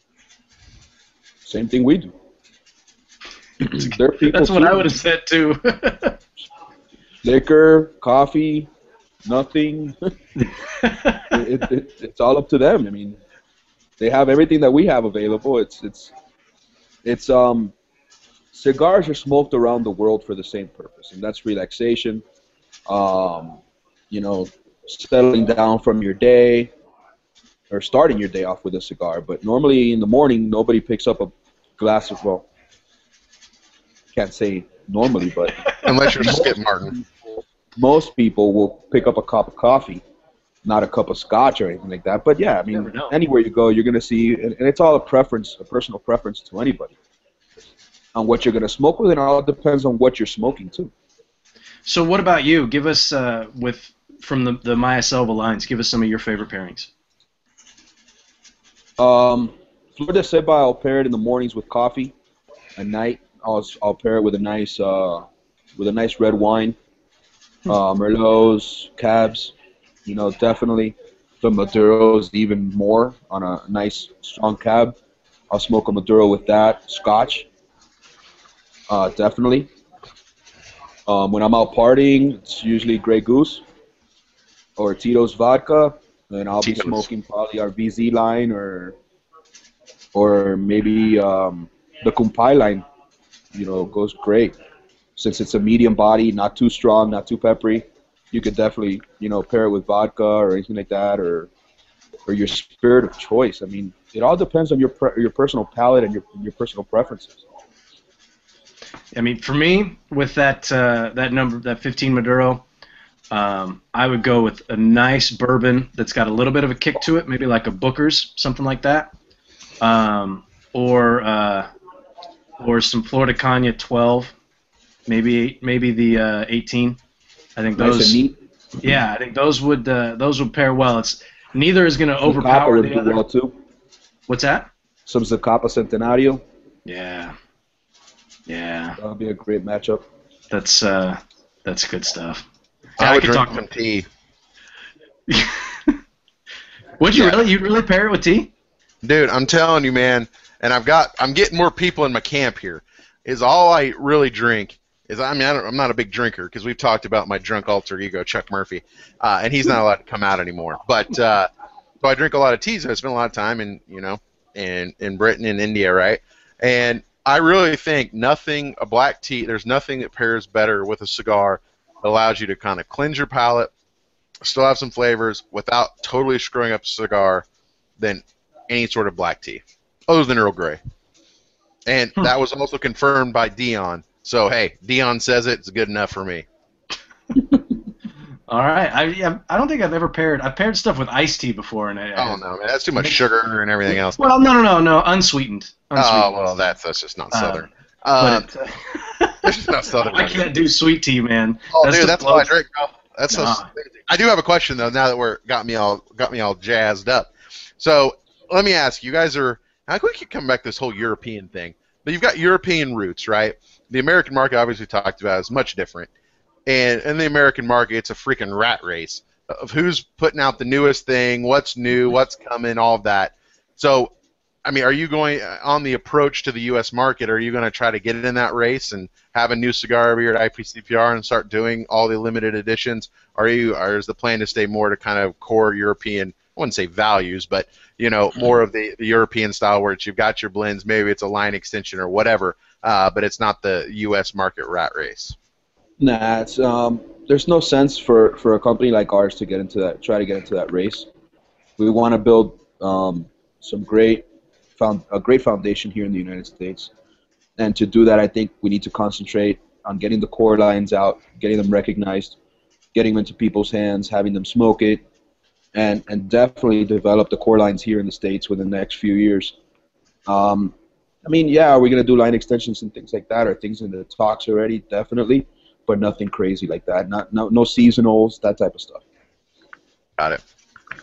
S3: Same thing we do. They're people
S1: That's what
S3: too.
S1: I would have said too.
S3: Liquor, coffee, nothing. it, it, it's all up to them. I mean, they have everything that we have available. It's it's it's um cigars are smoked around the world for the same purpose, and that's relaxation. Um, you know, settling down from your day or starting your day off with a cigar. But normally in the morning, nobody picks up a glass of, well, can't say normally, but
S2: Unless you're Skip Martin.
S3: most people will pick up a cup of coffee, not a cup of scotch or anything like that. But yeah, I
S1: Never
S3: mean,
S1: know.
S3: anywhere you go, you're going to see, and, and it's all a preference, a personal preference to anybody on what you're going to smoke with, and it all depends on what you're smoking too.
S1: So what about you? Give us, uh, with from the, the Maya Selva lines, give us some of your favorite pairings.
S3: Um, Flor de Ceiba, I'll pair it in the mornings with coffee. At night, I'll, I'll pair it with a nice uh, with a nice red wine. Uh, Merlots, Cabs, you know, definitely. The Maduros even more on a nice strong cab. I'll smoke a Maduro with that. Scotch, uh, definitely. Um, when I'm out partying, it's usually Grey Goose or Tito's vodka, and I'll
S2: Tito's.
S3: be smoking probably our V Z line or or maybe um, the Kumpai line. You know, goes great. Since it's a medium body, not too strong, not too peppery, you could definitely, you know, pair it with vodka or anything like that, or or your spirit of choice. I mean, it all depends on your pre- your personal palate and your your personal preferences.
S1: I mean, for me, with that uh, that number, that fifteen Maduro, um, I would go with a nice bourbon that's got a little bit of a kick to it, maybe like a Booker's, something like that, um, or uh, or some Florida Caña twelve, maybe maybe the uh, eighteen. I think
S3: Nice
S1: those.
S3: and neat.
S1: Yeah, I think those would uh, those would pair well. It's neither is going to
S3: Some Zacapa
S1: overpower
S3: would
S1: the
S3: do
S1: other.
S3: well too.
S1: What's that?
S3: Some Zacapa Centenario.
S1: Yeah, yeah,
S3: That would be a great matchup.
S1: that's uh, that's good stuff.
S2: I
S1: I
S2: would
S1: could
S2: drink
S1: talk-
S2: some tea.
S1: Would you
S2: Yeah.
S1: really? You'd really pair it with tea?
S2: Dude, I'm telling you, man, and I've got, I'm getting more people in my camp here. Is all I really drink is, I mean, I don't, I'm not a big drinker because we've talked about my drunk alter ego, Chuck Murphy, uh, and he's not allowed to come out anymore. But uh, so I drink a lot of teas, and I spend a lot of time in, you know, in in Britain and India, right? And I really think nothing, a black tea, there's nothing that pairs better with a cigar that allows you to kind of cleanse your palate, still have some flavors without totally screwing up the cigar than any sort of black tea, other than Earl Grey. And
S1: Hmm.
S2: that was also confirmed by Dion. So, hey, Dion says it, it's good enough for me.
S1: All right. I yeah, I don't think I've ever paired. I've paired stuff with iced tea before, and I.
S2: Oh, no, man, that's too much sugar and everything else.
S1: Well, no, no, no, no, unsweetened. unsweetened.
S2: Oh, well, that's, that's just not
S1: Uh,
S2: Southern. Um,
S1: But it,
S2: it's just not Southern.
S1: I can't do sweet tea, man.
S2: Oh,
S1: That's
S2: dude,
S1: the
S2: that's all I
S1: bloat.
S2: drink, bro. That's so.
S1: Nah.
S2: I do have a question though. Now that we're got me all got me all jazzed up. So let me ask you guys are. I think we keep coming back to this whole European thing, but you've got European roots, right? The American market, obviously talked about, is much different, and in the American market, it's a freaking rat race of who's putting out the newest thing, what's new, what's coming, all of that. So, I mean, are you going on the approach to the U S market? Are you going to try to get it in that race and have a new cigar every year at I P C P R and start doing all the limited editions? Are you, or is the plan to stay more to kind of core European? I wouldn't say values, but you know, more of the, the European style where it's, you've got your blends, maybe it's a line extension or whatever, uh, but it's not the U S market rat race.
S3: Nah, it's um. There's no sense for, for a company like ours to get into that. Try to get into that race. We want to build um some great found a great foundation here in the United States, and to do that, I think we need to concentrate on getting the core lines out, getting them recognized, getting them into people's hands, having them smoke it, and and definitely develop the core lines here in the States within the next few years. Um, I mean, yeah, are we gonna do line extensions and things like that? Are things in the talks already? Definitely, but nothing crazy like that. Not no no seasonals, that type of stuff.
S2: Got it.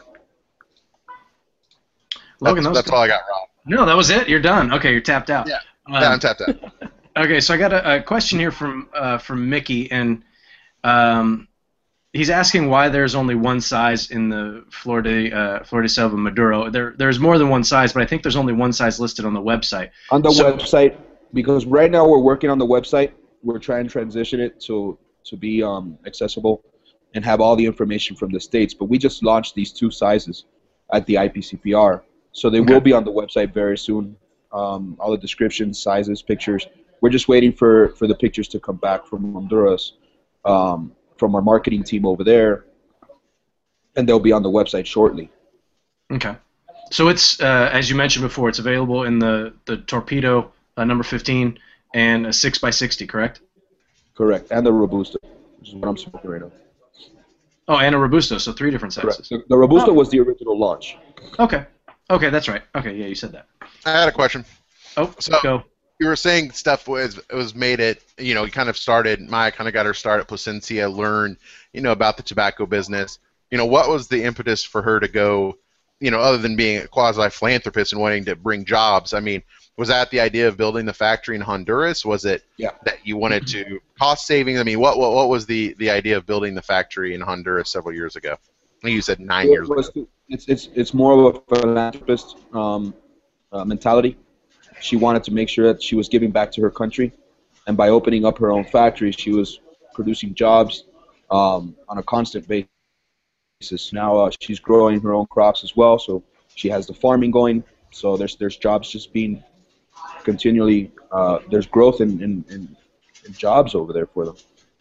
S1: Logan,
S2: That's,
S1: that was
S2: that's all I got, Rob.
S1: No, that was it. You're done. Okay, you're tapped out.
S2: Yeah.
S1: Um,
S2: Yeah, I'm tapped out.
S1: Okay, so I got a, a question here from uh, from Mickey, and um, he's asking why there's only one size in the Florida uh, Florida Selva Maduro. There, there's more than one size, but I think there's only one size listed on the website.
S3: On the
S1: So-
S3: website, because right now we're working on the website. We're trying to transition it to to be um, accessible and have all the information from the States. But we just launched these two sizes at the I P C P R, so they
S1: Okay.
S3: will be on the website very soon. Um, all the descriptions, sizes, pictures. We're just waiting for, for the pictures to come back from Honduras, um, from our marketing team over there, and they'll be on the website shortly.
S1: Okay. So it's uh, as you mentioned before, it's available in the the Torpedo uh, number fifteen and a six by sixty, correct?
S3: Correct, and the Robusto, which is what I'm smoking right now.
S1: Oh, and a Robusto, so three different
S3: Correct.
S1: sizes.
S3: The, the Robusto
S1: Oh.
S3: was the original launch.
S1: Okay. Okay, that's right. Okay, yeah, you said that.
S2: I had a question.
S1: Oh,
S2: So-
S1: go.
S2: You were saying stuff was was made it, you know, you kind of started, Maya kind of got her start at Placencia, learned, you know, about the tobacco business. You know, what was the impetus for her to go, you know, other than being a quasi-philanthropist and wanting to bring jobs? I mean, was that the idea of building the factory in Honduras? Was it
S3: Yeah.
S2: that you wanted to cost savings? I mean, what what, what was the, the idea of building the factory in Honduras several years ago? I think you said nine
S3: It
S2: years ago.
S3: was- It's, it's, it's more of a philanthropist um, uh, mentality. She wanted to make sure that she was giving back to her country, and by opening up her own factory, she was producing jobs um, on a constant basis. Now uh, she's growing her own crops as well, so she has the farming going. So there's there's jobs just being continually, uh, there's growth in, in, in, in jobs over there for them.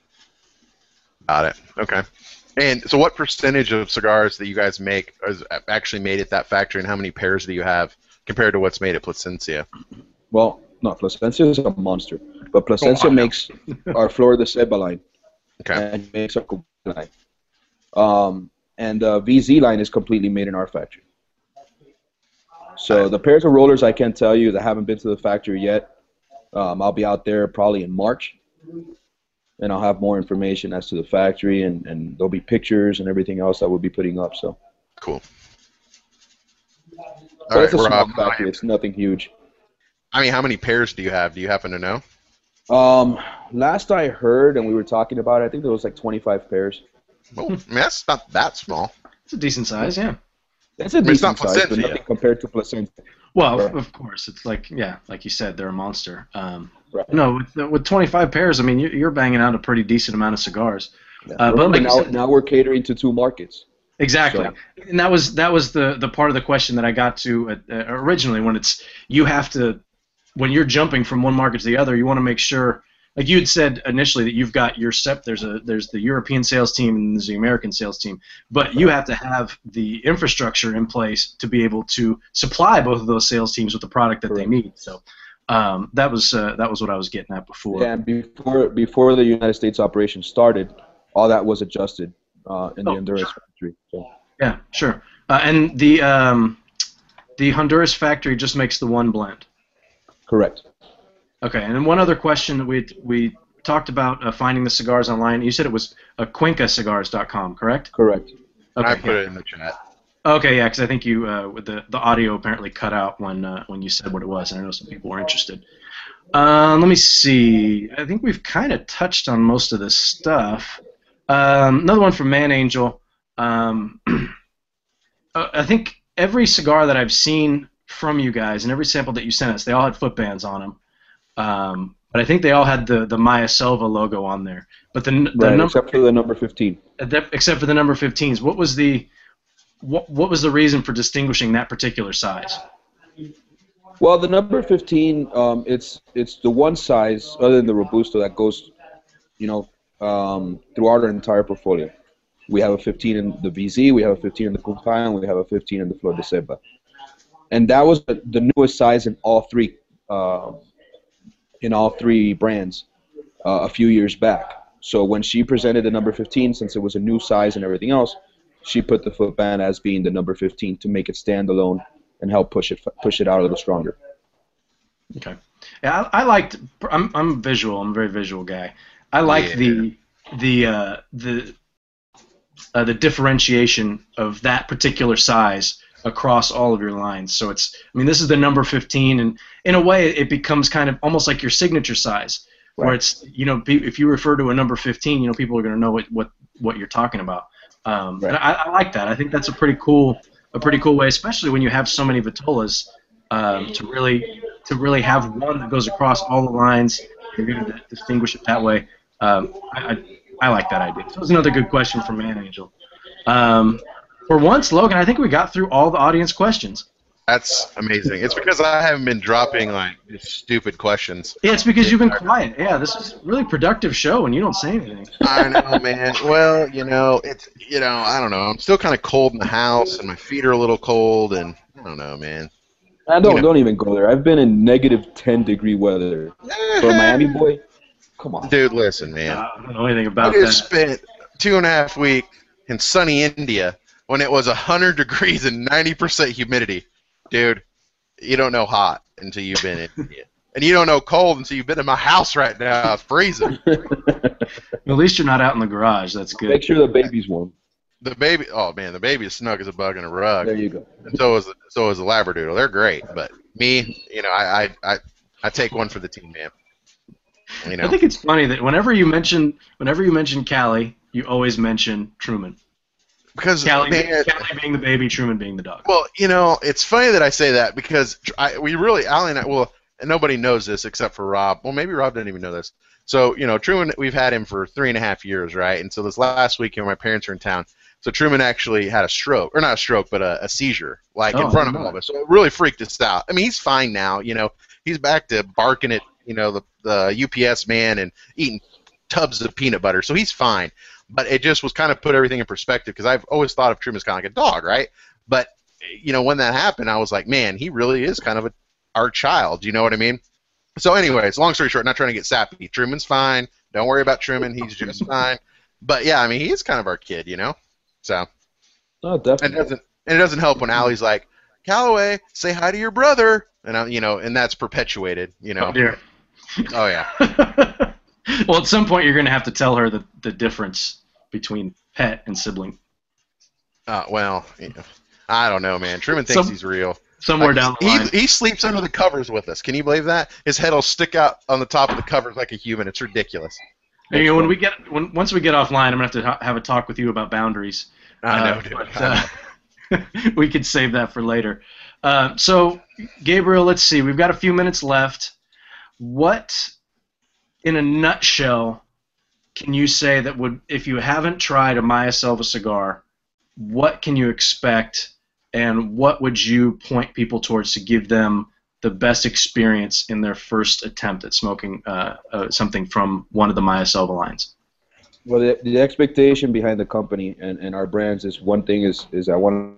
S2: Got it. Okay. And so what percentage of cigars that you guys make is actually made at that factory, and how many pairs do you have compared to what's made at Placencia?
S3: Well, no, Placencia is a monster, but Placencia
S2: Oh, I know.
S3: makes our Florida Ceba line.
S2: Okay.
S3: And makes our Cuba line. Um, and uh, V Z line is completely made in our factory. So the pairs of rollers, I can't tell you that haven't been to the factory yet. Um, I'll be out there probably in March, and I'll have more information as to the factory, and, and there'll be pictures and everything else that we'll be putting up. So,
S2: Cool.
S3: but
S2: All right,
S3: it's a
S2: we're
S3: small
S2: off.
S3: factory. It's nothing huge.
S2: I mean, how many pairs do you have? Do you happen to know?
S3: Um, last I heard, and we were talking about it, I think there was like twenty-five pairs.
S2: Well, I mean, that's not that small.
S1: It's a decent size, yeah.
S3: It's a
S2: mean, it's not
S3: decent size, but
S2: Placencia.
S3: nothing compared to Placencia.
S1: Well,
S3: Right.
S1: of course, it's like yeah, like you said, they're a monster. Um,
S3: Right.
S1: no, with, with twenty-five pairs, I mean, you're, you're banging out a pretty decent amount of cigars.
S3: Yeah.
S1: Uh, but
S3: Remember,
S1: like you
S3: now,
S1: said-
S3: now we're catering to two markets.
S1: Exactly,
S3: So-
S1: and that was that was the the part of the question that I got to uh, uh, originally. When it's you have to, when you're jumping from one market to the other, you want to make sure like you had said initially that you've got your sep. There's a there's the European sales team and there's the American sales team, but you have to have the infrastructure in place to be able to supply both of those sales teams with the product that Correct. They need. So um, that was uh, that was what I was getting at before.
S3: Yeah, and before before the United States operation started, all that was adjusted uh, in the oh, Honduras sure. factory. So.
S1: Yeah, sure. Uh, and the um, the Honduras factory just makes the one blend.
S3: Correct.
S1: Okay, and then one other question that we we talked about uh, finding the cigars online. You said it was uh, Cuenca Cigars dot com, correct?
S3: Correct.
S2: Okay, I put yeah. it in the chat.
S1: Okay, yeah, because I think you uh, with the the audio apparently cut out when uh, when you said what it was, and I know some people were interested. Um, let me see. I think we've kind of touched on most of this stuff. Um, another one from Man Angel. Um, I think every cigar that I've seen from you guys and every sample that you sent us, they all had foot bands on them. Um, but I think they all had the, the Maya Selva logo on there. But the, the
S3: right,
S1: number,
S3: except for the number fifteen.
S1: Except for the number fifteens. What was the what, what was the reason for distinguishing that particular size?
S3: Well, the number fifteen, um, it's it's the one size other than the Robusto that goes, you know, um, throughout our entire portfolio. We have a fifteen in the V Z, we have a fifteen in the Kunkaya, and we have a fifteen in the Flor de Ceiba. And that was the, the newest size in all three. Uh, in all three brands uh, a few years back. So when she presented the number fifteen, since it was a new size and everything else, she put the footband as being the number fifteen to make it stand alone and help push it push it out a little stronger.
S1: Okay. Yeah, I, I liked. I'm I'm visual. I'm a very visual guy. I like yeah. the the uh, the uh, the differentiation of that particular size across all of your lines. So it's, I mean, this is the number fifteen, and in a way, it becomes kind of almost like your signature size, right. where it's, you know, if you refer to a number fifteen, you know, people are going to know what, what what you're talking about. Um, right. And I, I like that. I think that's a pretty cool a pretty cool way, especially when you have so many Vitolas, um, to really to really have one that goes across all the lines. You're going to distinguish it that way. Um, I, I I like that idea. So that was another good question from Man Angel. Um, For once, Logan, I think we got through all the audience questions.
S2: That's amazing. It's because I haven't been dropping like stupid questions.
S1: Yeah, it's because you've been quiet. Yeah, this is a really productive show, and you don't say anything.
S2: I know, man. Well, you know, it's you know, I don't know. I'm still kind of cold in the house, and my feet are a little cold, and I don't know, man.
S3: I don't
S2: you know.
S3: don't even go there. I've been in negative ten degree weather for a Miami boy. Come on,
S2: dude. Listen, man.
S1: I don't know anything about
S2: I
S1: that.
S2: just spent two and a half weeks in sunny India when it was one hundred degrees and ninety percent humidity. Dude, you don't know hot until you've been in India. And you don't know cold until you've been in my house right now. It's freezing.
S1: At least you're not out in the garage. That's good.
S3: Make sure the baby's warm.
S2: The baby, oh man, the baby is snug as a bug in a rug.
S3: There you go.
S2: And so is so is the Labradoodle. They're great, but me, you know, I I I, I take one for the team, man. You know.
S1: I think it's funny that whenever you mention whenever you mention Callie, you always mention Truman.
S2: Because
S1: Callie,
S2: man,
S1: Callie being the baby, Truman being the dog.
S2: Well, you know, it's funny that I say that because I, we really, Allie and I, well, and nobody knows this except for Rob. Well, maybe Rob didn't even know this. So, you know, Truman, we've had him for three and a half years, right? And so this last week, you know, my parents are in town. So Truman actually had a stroke, or not a stroke, but a, a seizure, like oh, in front of all of us. So it really freaked us out. I mean, he's fine now. You know, he's back to barking at, you know, the, the U P S man and eating tubs of peanut butter. So he's fine. But it just was kind of put everything in perspective because I've always thought of Truman as kind of like a dog, right? But, you know, when that happened, I was like, man, he really is kind of a, our child. You know what I mean? So anyways, long story short, not trying to get sappy. Truman's fine. Don't worry about Truman. He's just fine. But, yeah, I mean, he is kind of our kid, you know? So.
S3: Oh, definitely.
S2: And it doesn't, and it doesn't help when Allie's like, Callaway, say hi to your brother. And, I, you know, and that's perpetuated, you know?
S1: Oh, dear.
S2: Oh, yeah.
S1: Well, at some point you're going to have to tell her the, the difference between pet and sibling.
S2: Uh, well, I don't know, man. Truman thinks Some, he's real.
S1: Somewhere
S2: like,
S1: down the line.
S2: He, he sleeps under the covers with us. Can you believe that? His head will stick out on the top of the covers like a human. It's ridiculous.
S1: And, you know, when we get when once we get offline, I'm going to have to have a talk with you about boundaries.
S2: I know,
S1: uh,
S2: dude.
S1: But, uh, we could save that for later. Uh, so, Gabriel, let's see. We've got a few minutes left. What, in a nutshell, can you say that would, if you haven't tried a Maya Selva cigar, what can you expect, and what would you point people towards to give them the best experience in their first attempt at smoking uh, uh, something from one of the Maya Selva lines?
S3: Well, the, the expectation behind the company and, and our brands is one thing is is I want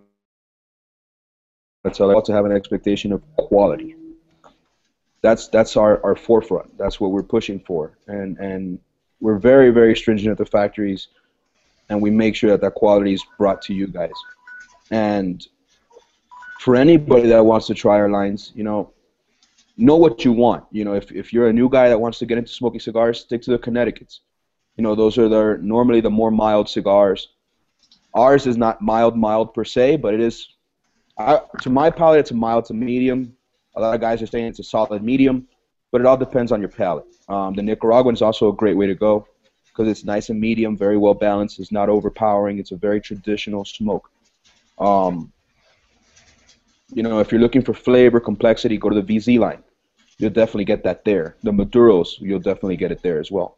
S3: to tell you to have an expectation of quality. That's that's our, our forefront. That's what we're pushing for, and and we're very very stringent at the factories, and we make sure that that quality is brought to you guys. And for anybody that wants to try our lines, you know, know what you want. You know, if if you're a new guy that wants to get into smoking cigars, stick to the Connecticut's. You know, those are the, normally the more mild cigars. Ours is not mild, mild per se, but it is, I, to my palate, it's a mild to medium. A lot of guys are saying it's a solid medium, but it all depends on your palate. Um, the Nicaraguan is also a great way to go because it's nice and medium, very well balanced. It's not overpowering. It's a very traditional smoke. Um, you know, if you're looking for flavor, complexity, go to the V Z line. You'll definitely get that there. The Maduros, you'll definitely get it there as well.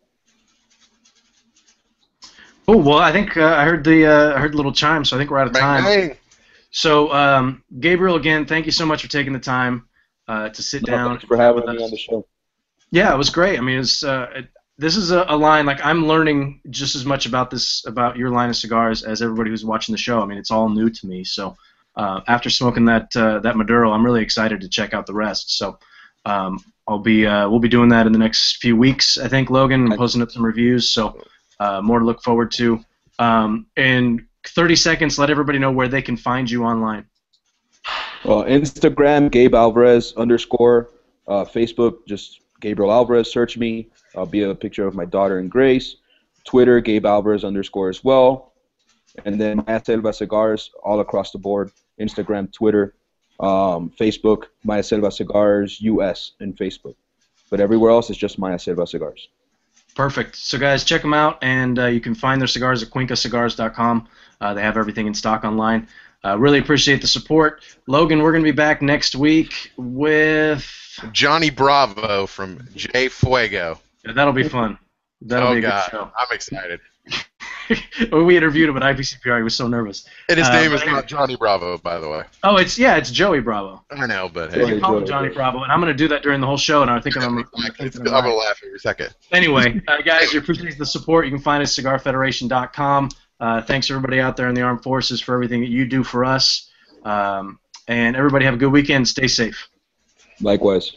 S1: Oh, well, I think uh, I heard the uh, I heard the little chime, so I think we're out of time.
S2: Bang, bang.
S1: So, um, Gabriel, again, thank you so much for taking the time uh, to sit
S3: No,
S1: down.
S3: thanks for having me on the show.
S1: Yeah, it was great. I mean, it's uh, it, this is a, a line like I'm learning just as much about this about your line of cigars as everybody who's watching the show. I mean, it's all new to me. So, uh, after smoking that uh, that Maduro, I'm really excited to check out the rest. So, um, I'll be uh, we'll be doing that in the next few weeks. I think, Logan, and posting up some reviews. So. Uh, more to look forward to. Um, in thirty seconds, let everybody know where they can find you online.
S3: Well, Instagram, Gabe Alvarez underscore. Uh, Facebook, just Gabriel Alvarez. Search me. I'll be a picture of my daughter and Grace. Twitter, Gabe Alvarez underscore as well. And then Maya Selva Cigars all across the board. Instagram, Twitter, um, Facebook, Maya Selva Cigars U S and Facebook. But everywhere else, it's just Maya Selva Cigars.
S1: Perfect. So, guys, check them out, and uh, you can find their cigars at cuenca cigars dot com. Uh, they have everything in stock online. Uh, really appreciate the support. Logan, we're going to be back next week with...
S2: Johnny Bravo from J Fuego.
S1: Yeah, that'll be fun. That'll
S2: oh,
S1: be a
S2: God.
S1: good show.
S2: I'm excited.
S1: When we interviewed him at I P C P R, he was so nervous.
S2: And his
S1: uh,
S2: name is not Johnny Bravo, by the way.
S1: Oh, it's yeah, it's Joey Bravo.
S2: I know, but
S1: You
S2: hey.
S1: can call him Johnny Bravo, and I'm going to do that during the whole show, and I think I'm, I'm,
S2: I'm
S1: thinking
S2: going to laugh every second.
S1: Anyway, uh, guys, we appreciate the support. You can find us at cigar federation dot com. Uh, thanks, everybody out there in the armed forces, for everything that you do for us. Um, and everybody have a good weekend. Stay safe.
S3: Likewise.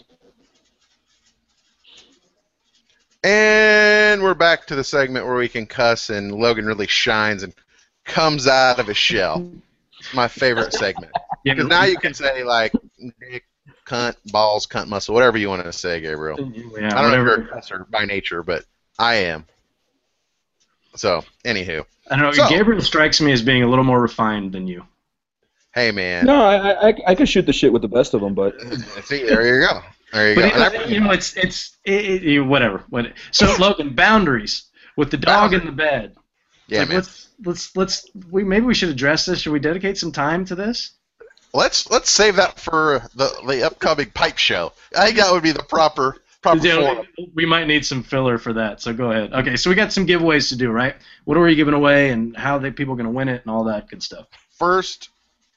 S2: And we're back to the segment where we can cuss and Logan really shines and comes out of his shell. It's my favorite segment. Because now you can say, like, dick, cunt, balls, cunt, muscle, whatever you want to say, Gabriel.
S1: Yeah,
S2: I don't know if
S1: whatever.
S2: you're a cusser by nature, but I am. So, anywho.
S1: I don't know.
S2: So,
S1: Gabriel strikes me as being a little more refined than you.
S2: Hey, man.
S3: No, I, I I can shoot the shit with the best of them, but
S2: See, there you go. There you
S1: But
S2: go.
S1: it, you know, it's it's it, it, whatever. What, so Logan, boundaries with the dog in the bed.
S2: Yeah,
S1: like,
S2: man.
S1: Let's let's let's we maybe we should address this. Should we dedicate some time to this?
S2: Let's let's save that for the the upcoming pipe show. I think that would be the proper proper
S1: You know,
S2: forum.
S1: we might need some filler for that. So go ahead. Okay, so we got some giveaways to do, right? What are we giving away, and how are people going to win it, and all that good stuff.
S2: First,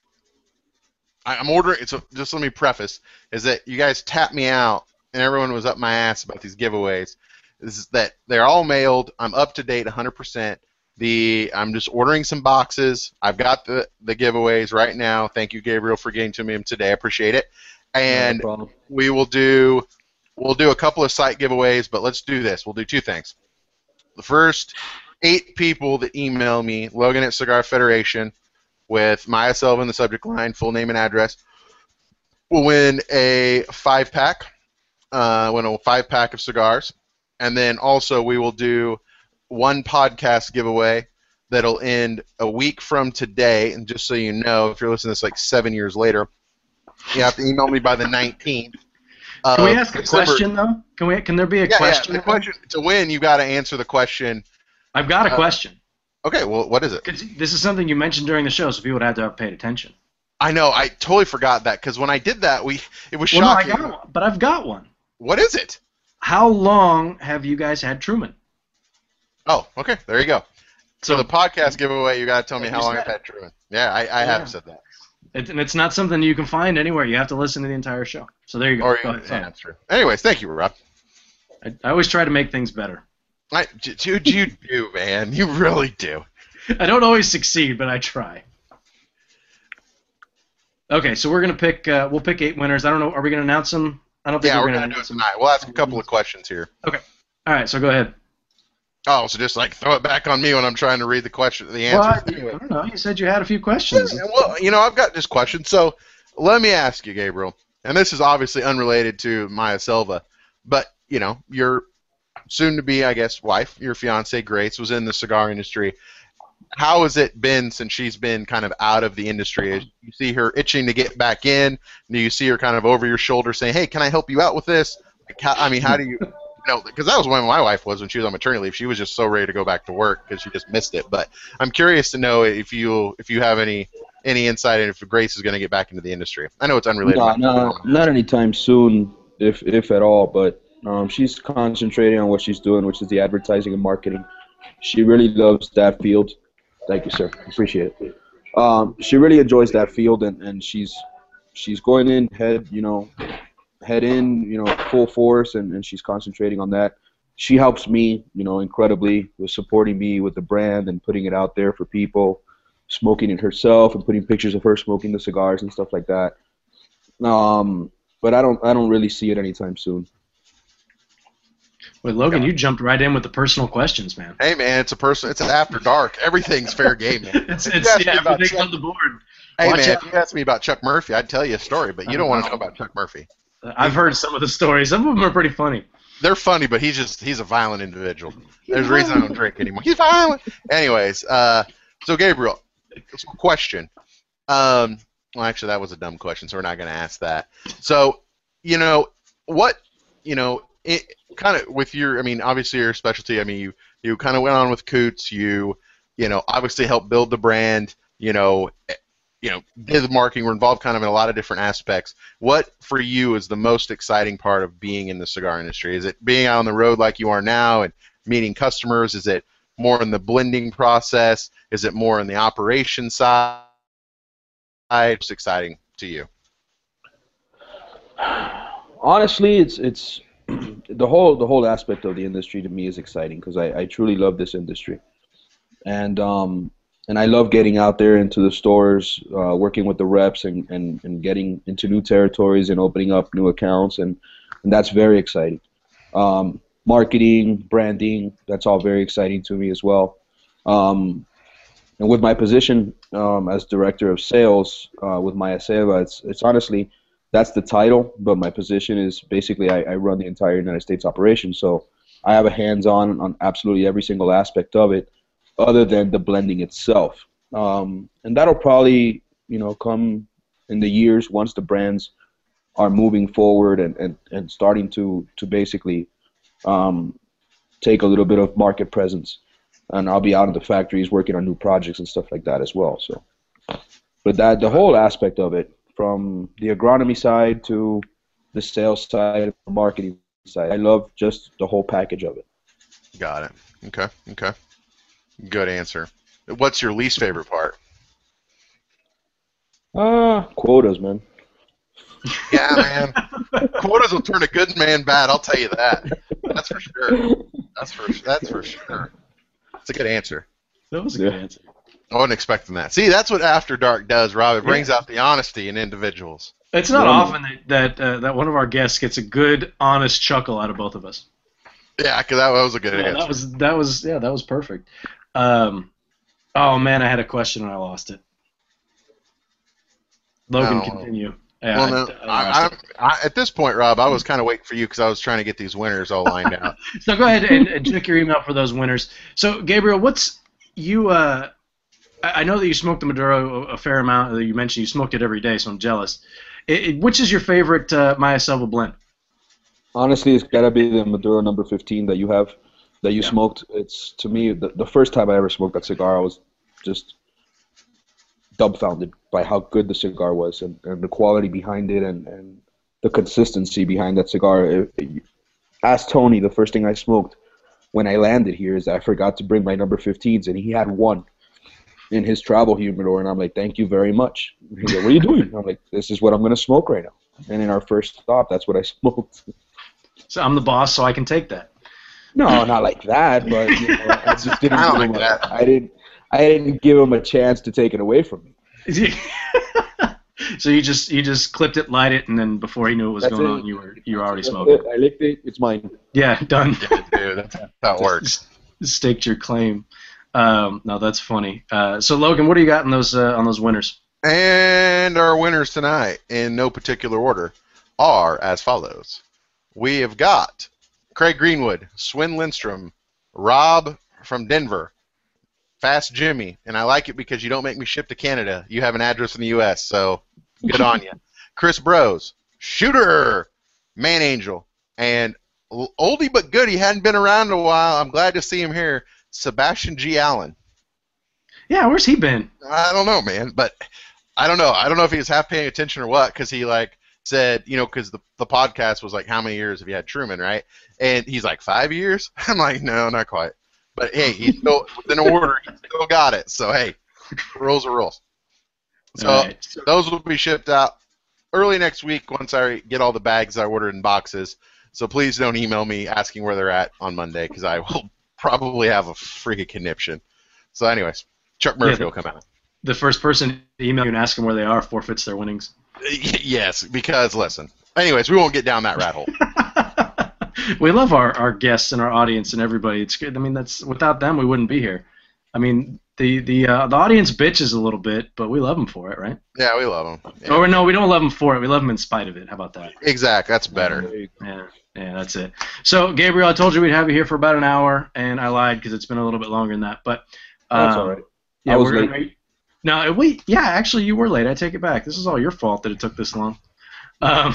S2: I- I'm ordering. It's a, just let me preface is that you guys tapped me out, and everyone was up my ass about these giveaways. This is that they're all mailed. I'm up to date one hundred percent. The I'm just ordering some boxes. I've got the the giveaways right now. Thank you, Gabriel, for getting to me today. I appreciate it. And
S3: no problem.
S2: we will do we'll do a couple of site giveaways, but let's do this. We'll do two things. The first eight people that email me, Logan at Cigar Federation, with Maya Selva in the subject line, full name and address, will win a five pack, uh, win a five pack of cigars, and then also we will do one podcast giveaway that'll end a week from today. And just so you know, if you're listening to this like seven years later, you have to email me by the nineteenth.
S1: Can we ask a question though? Can we? Can there be a
S2: yeah,
S1: question?
S2: Yeah, the question to win, you got to answer the question.
S1: I've got a
S2: uh,
S1: question.
S2: Okay, well, what is it?
S1: 'Cause this is something you mentioned during the show, so people would have to have paid attention.
S2: I know, I totally forgot that because when I did that, we it was
S1: Well, no, I
S2: shocking.
S1: got one, but I've got one.
S2: What is it?
S1: How long have you guys had Truman?
S2: Oh, okay, there you go. So,
S1: So-
S2: the podcast giveaway, you got to tell me
S1: Yeah,
S2: how
S1: you
S2: long
S1: said
S2: I've had Truman. Yeah, I, I
S1: Yeah.
S2: have said that.
S1: It, and it's not something you can find anywhere. You have to listen to the entire show. So there you go.
S2: Or,
S1: go ahead.
S2: yeah, that's true. Anyways, thank you, Rob.
S1: I, I always try to make things better.
S2: I, dude, you do, man. You really do.
S1: I don't always succeed, but I try. Okay, so we're gonna pick. Uh, we'll pick eight winners. I don't know. Are we gonna announce them? I don't think
S2: Yeah,
S1: we're,
S2: we're
S1: gonna
S2: gonna do it
S1: announce them.
S2: tonight. We'll ask a couple of questions here.
S1: Okay. All right. So go ahead.
S2: Oh, so just like throw it back on me when I'm trying to read the question, the
S1: Well,
S2: answers.
S1: I,
S2: Anyway.
S1: I don't know. You said you had a few questions.
S2: Yeah, well, you know, I've got just questions. So let me ask you, Gabriel, and this is obviously unrelated to Maya Silva, but you know, your soon-to-be, I guess, wife, your fiance, Grace, was in the cigar industry. How has it been since she's been kind of out of the industry? You see her itching to get back in? Do you see her kind of over your shoulder saying, "Hey, can I help you out with this?" Like, how, I mean, how do you? No, because that was when my wife was when she was on maternity leave. She was just so ready to go back to work because she just missed it. But I'm curious to know if you if you have any any insight and if Grace is going to get back into the industry. I know it's unrelated.
S3: No, no, not anytime soon, if if at all. But um, she's concentrating on what she's doing, which is the advertising and marketing. She really loves that field. Thank you, sir. Appreciate it. Um, she really enjoys that field, and, and she's she's going in head, you know, head in, you know, full force, and, and she's concentrating on that. She helps me, you know, incredibly with supporting me with the brand and putting it out there for people, smoking it herself and putting pictures of her smoking the cigars and stuff like that. Um, but I don't I don't really see it anytime soon.
S1: Wait, Logan, you jumped right in with the personal questions, man.
S2: Hey, man, it's a person. It's an after dark. Everything's fair game, man.
S1: it's
S2: If you
S1: it's
S2: ask
S1: yeah,
S2: me about
S1: everything's
S2: Chuck-
S1: on the board.
S2: Hey,
S1: Watch
S2: man,
S1: out.
S2: if you asked me about Chuck Murphy, I'd tell you a story, but you don't want to know about Chuck Murphy.
S1: I've heard some of the stories. Some of them are pretty funny.
S2: They're funny, but he's just he's a violent individual. There's a reason I don't drink anymore. He's violent. Anyways, uh, so Gabriel, question. Um, well, actually, that was a dumb question, so we're not going to ask that. So, you know, what, you know, it kind of with your, I mean, obviously your specialty. I mean, you you kind of went on with Coots. You, you know, obviously helped build the brand. You know, you know, did the marketing. We're involved kind of in a lot of different aspects. What for you is the most exciting part of being in the cigar industry? Is it being out on the road like you are now and meeting customers? Is it more in the blending process? Is it more in the operation side? It's exciting to you.
S3: Honestly, it's it's the whole the whole aspect of the industry to me is exciting because I, I truly love this industry, and um and I love getting out there into the stores, uh, working with the reps, and, and, and getting into new territories and opening up new accounts, and, and that's very exciting. Um, marketing, branding, that's all very exciting to me as well. Um, and with my position um, as director of sales uh, with Maya Silva, it's it's honestly that's the title, but my position is basically I, I run the entire United States operation, so I have a hands-on on absolutely every single aspect of it, other than the blending itself. Um, and that'll probably, you know, come in the years once the brands are moving forward and, and, and starting to, to basically um, take a little bit of market presence. And I'll be out in the factories working on new projects and stuff like that as well. So, but that the whole aspect of it, from the agronomy side to the sales side, the marketing side, I love just the whole package of it.
S2: Got it. Okay. Okay. Good answer. What's your least favorite part?
S3: Uh, quotas, man.
S2: Yeah, man. Quotas will turn a good man bad. I'll tell you that. That's for sure. That's for that's for sure. That's a good answer.
S1: That was a good
S3: Yeah.
S1: answer.
S2: I wasn't expecting that. See, that's what After Dark does, Rob. It brings out the honesty in individuals.
S1: It's not
S3: Yeah.
S1: often that that, uh, that one of our guests gets a good, honest chuckle out of both of us.
S2: Yeah, because that was a good
S1: Yeah,
S2: answer.
S1: that was that was yeah, that was perfect. Um, oh man, I had a question and I lost it. Logan,
S2: Oh.
S1: continue. Yeah,
S2: well, no,
S1: I- I
S2: I,
S1: lost
S2: I, I, at this point, Rob, I was kind of waiting for you because I was trying to get these winners all lined out.
S1: it. So go ahead and, and check your email for those winners. So Gabriel, what's you? Uh, I I know that you smoked the Maduro a fair amount. You mentioned you smoked it every day, so I'm jealous. It, it, which is your favorite uh, Maya Silva blend?
S3: Honestly, it's gotta be the Maduro number fifteen that you have, that you
S1: Yeah.
S3: smoked. It's to me the, the first time I ever smoked that cigar, I was just dumbfounded by how good the cigar was and, and the quality behind it and, and the consistency behind that cigar. It, it, ask Tony, the first thing I smoked when I landed here is I forgot to bring my number fifteens, and he had one. in his travel humidor, and I'm like, thank you very much. He's like, what are you doing? I'm like, this is what I'm going to smoke right now. And in our first stop, that's what I smoked.
S1: So I'm the boss, so I can take that.
S3: No, not like that, but you know, I just didn't.
S2: I don't
S3: give
S2: like
S3: him a-
S2: that.
S3: I didn't. I didn't give him a chance to take it away from me.
S1: So you just you just clipped it, light it, and then before he knew what was
S3: That's
S1: going
S3: it.
S1: on, you were you were already
S3: That's
S1: smoking.
S3: it. I licked it. It's mine.
S1: Yeah, done.
S2: Yeah, dude, that's how it works.
S1: Staked your claim. Um, no, that's funny. Uh, so Logan, what do you got in those uh, on those winners?
S2: And our winners tonight, in no particular order, are as follows. We have got Craig Greenwood, Swin Lindstrom, Rob from Denver, Fast Jimmy, and I like it because you don't make me ship to Canada. You have an address in the U S, so good on you. Chris Bros, Shooter, Man Angel, and l- oldie but goodie, hadn't been around in a while. I'm glad to see him here, Sebastian G. Allen.
S1: Yeah, where's he been?
S2: I don't know, man, but I don't know. I don't know if he was half paying attention or what, because he like said, you know, because the the podcast was like, how many years have you had Truman, right? And he's like, five years. I'm like, no, not quite. But hey, he's still within order. He still got it. So hey, rules are rules. So
S1: All right.
S2: those will be shipped out early next week once I get all the bags I ordered in boxes. So please don't email me asking where they're at on Monday, because I will probably have a freaking conniption. So anyways, Chuck Murphy
S1: Yeah.
S2: will come out.
S1: The first person to email you and ask them where they are forfeits their winnings.
S2: Yes, because listen. Anyways, we won't get down that rat hole.
S1: We love our, our guests and our audience and everybody. It's good. I mean, that's without them we wouldn't be here. I mean, the the uh, the audience bitches a little bit, but we love them for it, right?
S2: Yeah, we love them. Yeah.
S1: Or no, we don't love them for it. We love them in spite of it. How about that?
S2: Exactly, that's better.
S3: There you go.
S1: Yeah, yeah, that's it. So, Gabriel, I told you we'd have you here for about an hour, and I lied because it's been a little bit longer than that. But
S3: That's
S1: um,
S3: all right.
S1: Yeah,
S3: I was
S1: we're
S3: late.
S1: Gonna, no, we yeah, actually, you were late. I take it back. This is all your fault that it took this long. Um,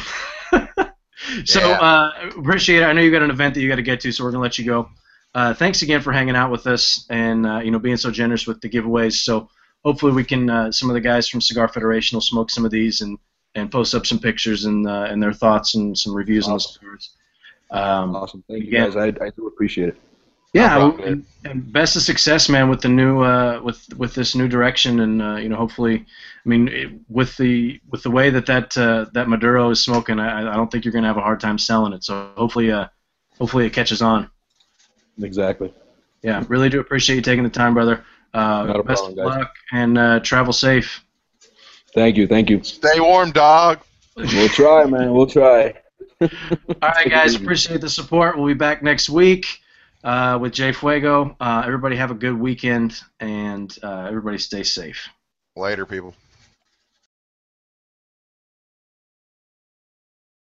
S1: so
S2: Yeah.
S1: uh, appreciate it. I know you got an event that you got to get to, so we're gonna let you go. Uh, thanks again for hanging out with us and uh, you know being so generous with the giveaways. So hopefully we can uh, some of the guys from Cigar Federation will smoke some of these and, and post up some pictures and uh, and their thoughts and some reviews on the
S3: Awesome.
S1: cigars. Um,
S3: Awesome. Thank you,
S1: again-
S3: guys. I, I do appreciate it.
S1: yeah,
S2: No problem,
S1: and, and best of success, man, with the new uh, with with this new direction, and uh, you know, hopefully, I mean, it, with the with the way that that uh, that Maduro is smoking, I, I don't think you're gonna have a hard time selling it. So hopefully, uh, hopefully it catches on.
S3: Exactly.
S1: Yeah, really do appreciate you taking the time, brother. Uh,
S3: Not a
S1: best
S3: problem,
S1: of
S3: guys.
S1: luck and uh, travel safe.
S3: Thank you. Thank you.
S2: Stay warm, dog.
S3: We'll try, man. We'll try.
S1: All right,
S3: Take it
S1: guys,
S3: easy.
S1: appreciate the support. We'll be back next week uh, with Jay Fuego. Uh, everybody have a good weekend, and uh, everybody stay safe.
S2: Later, people.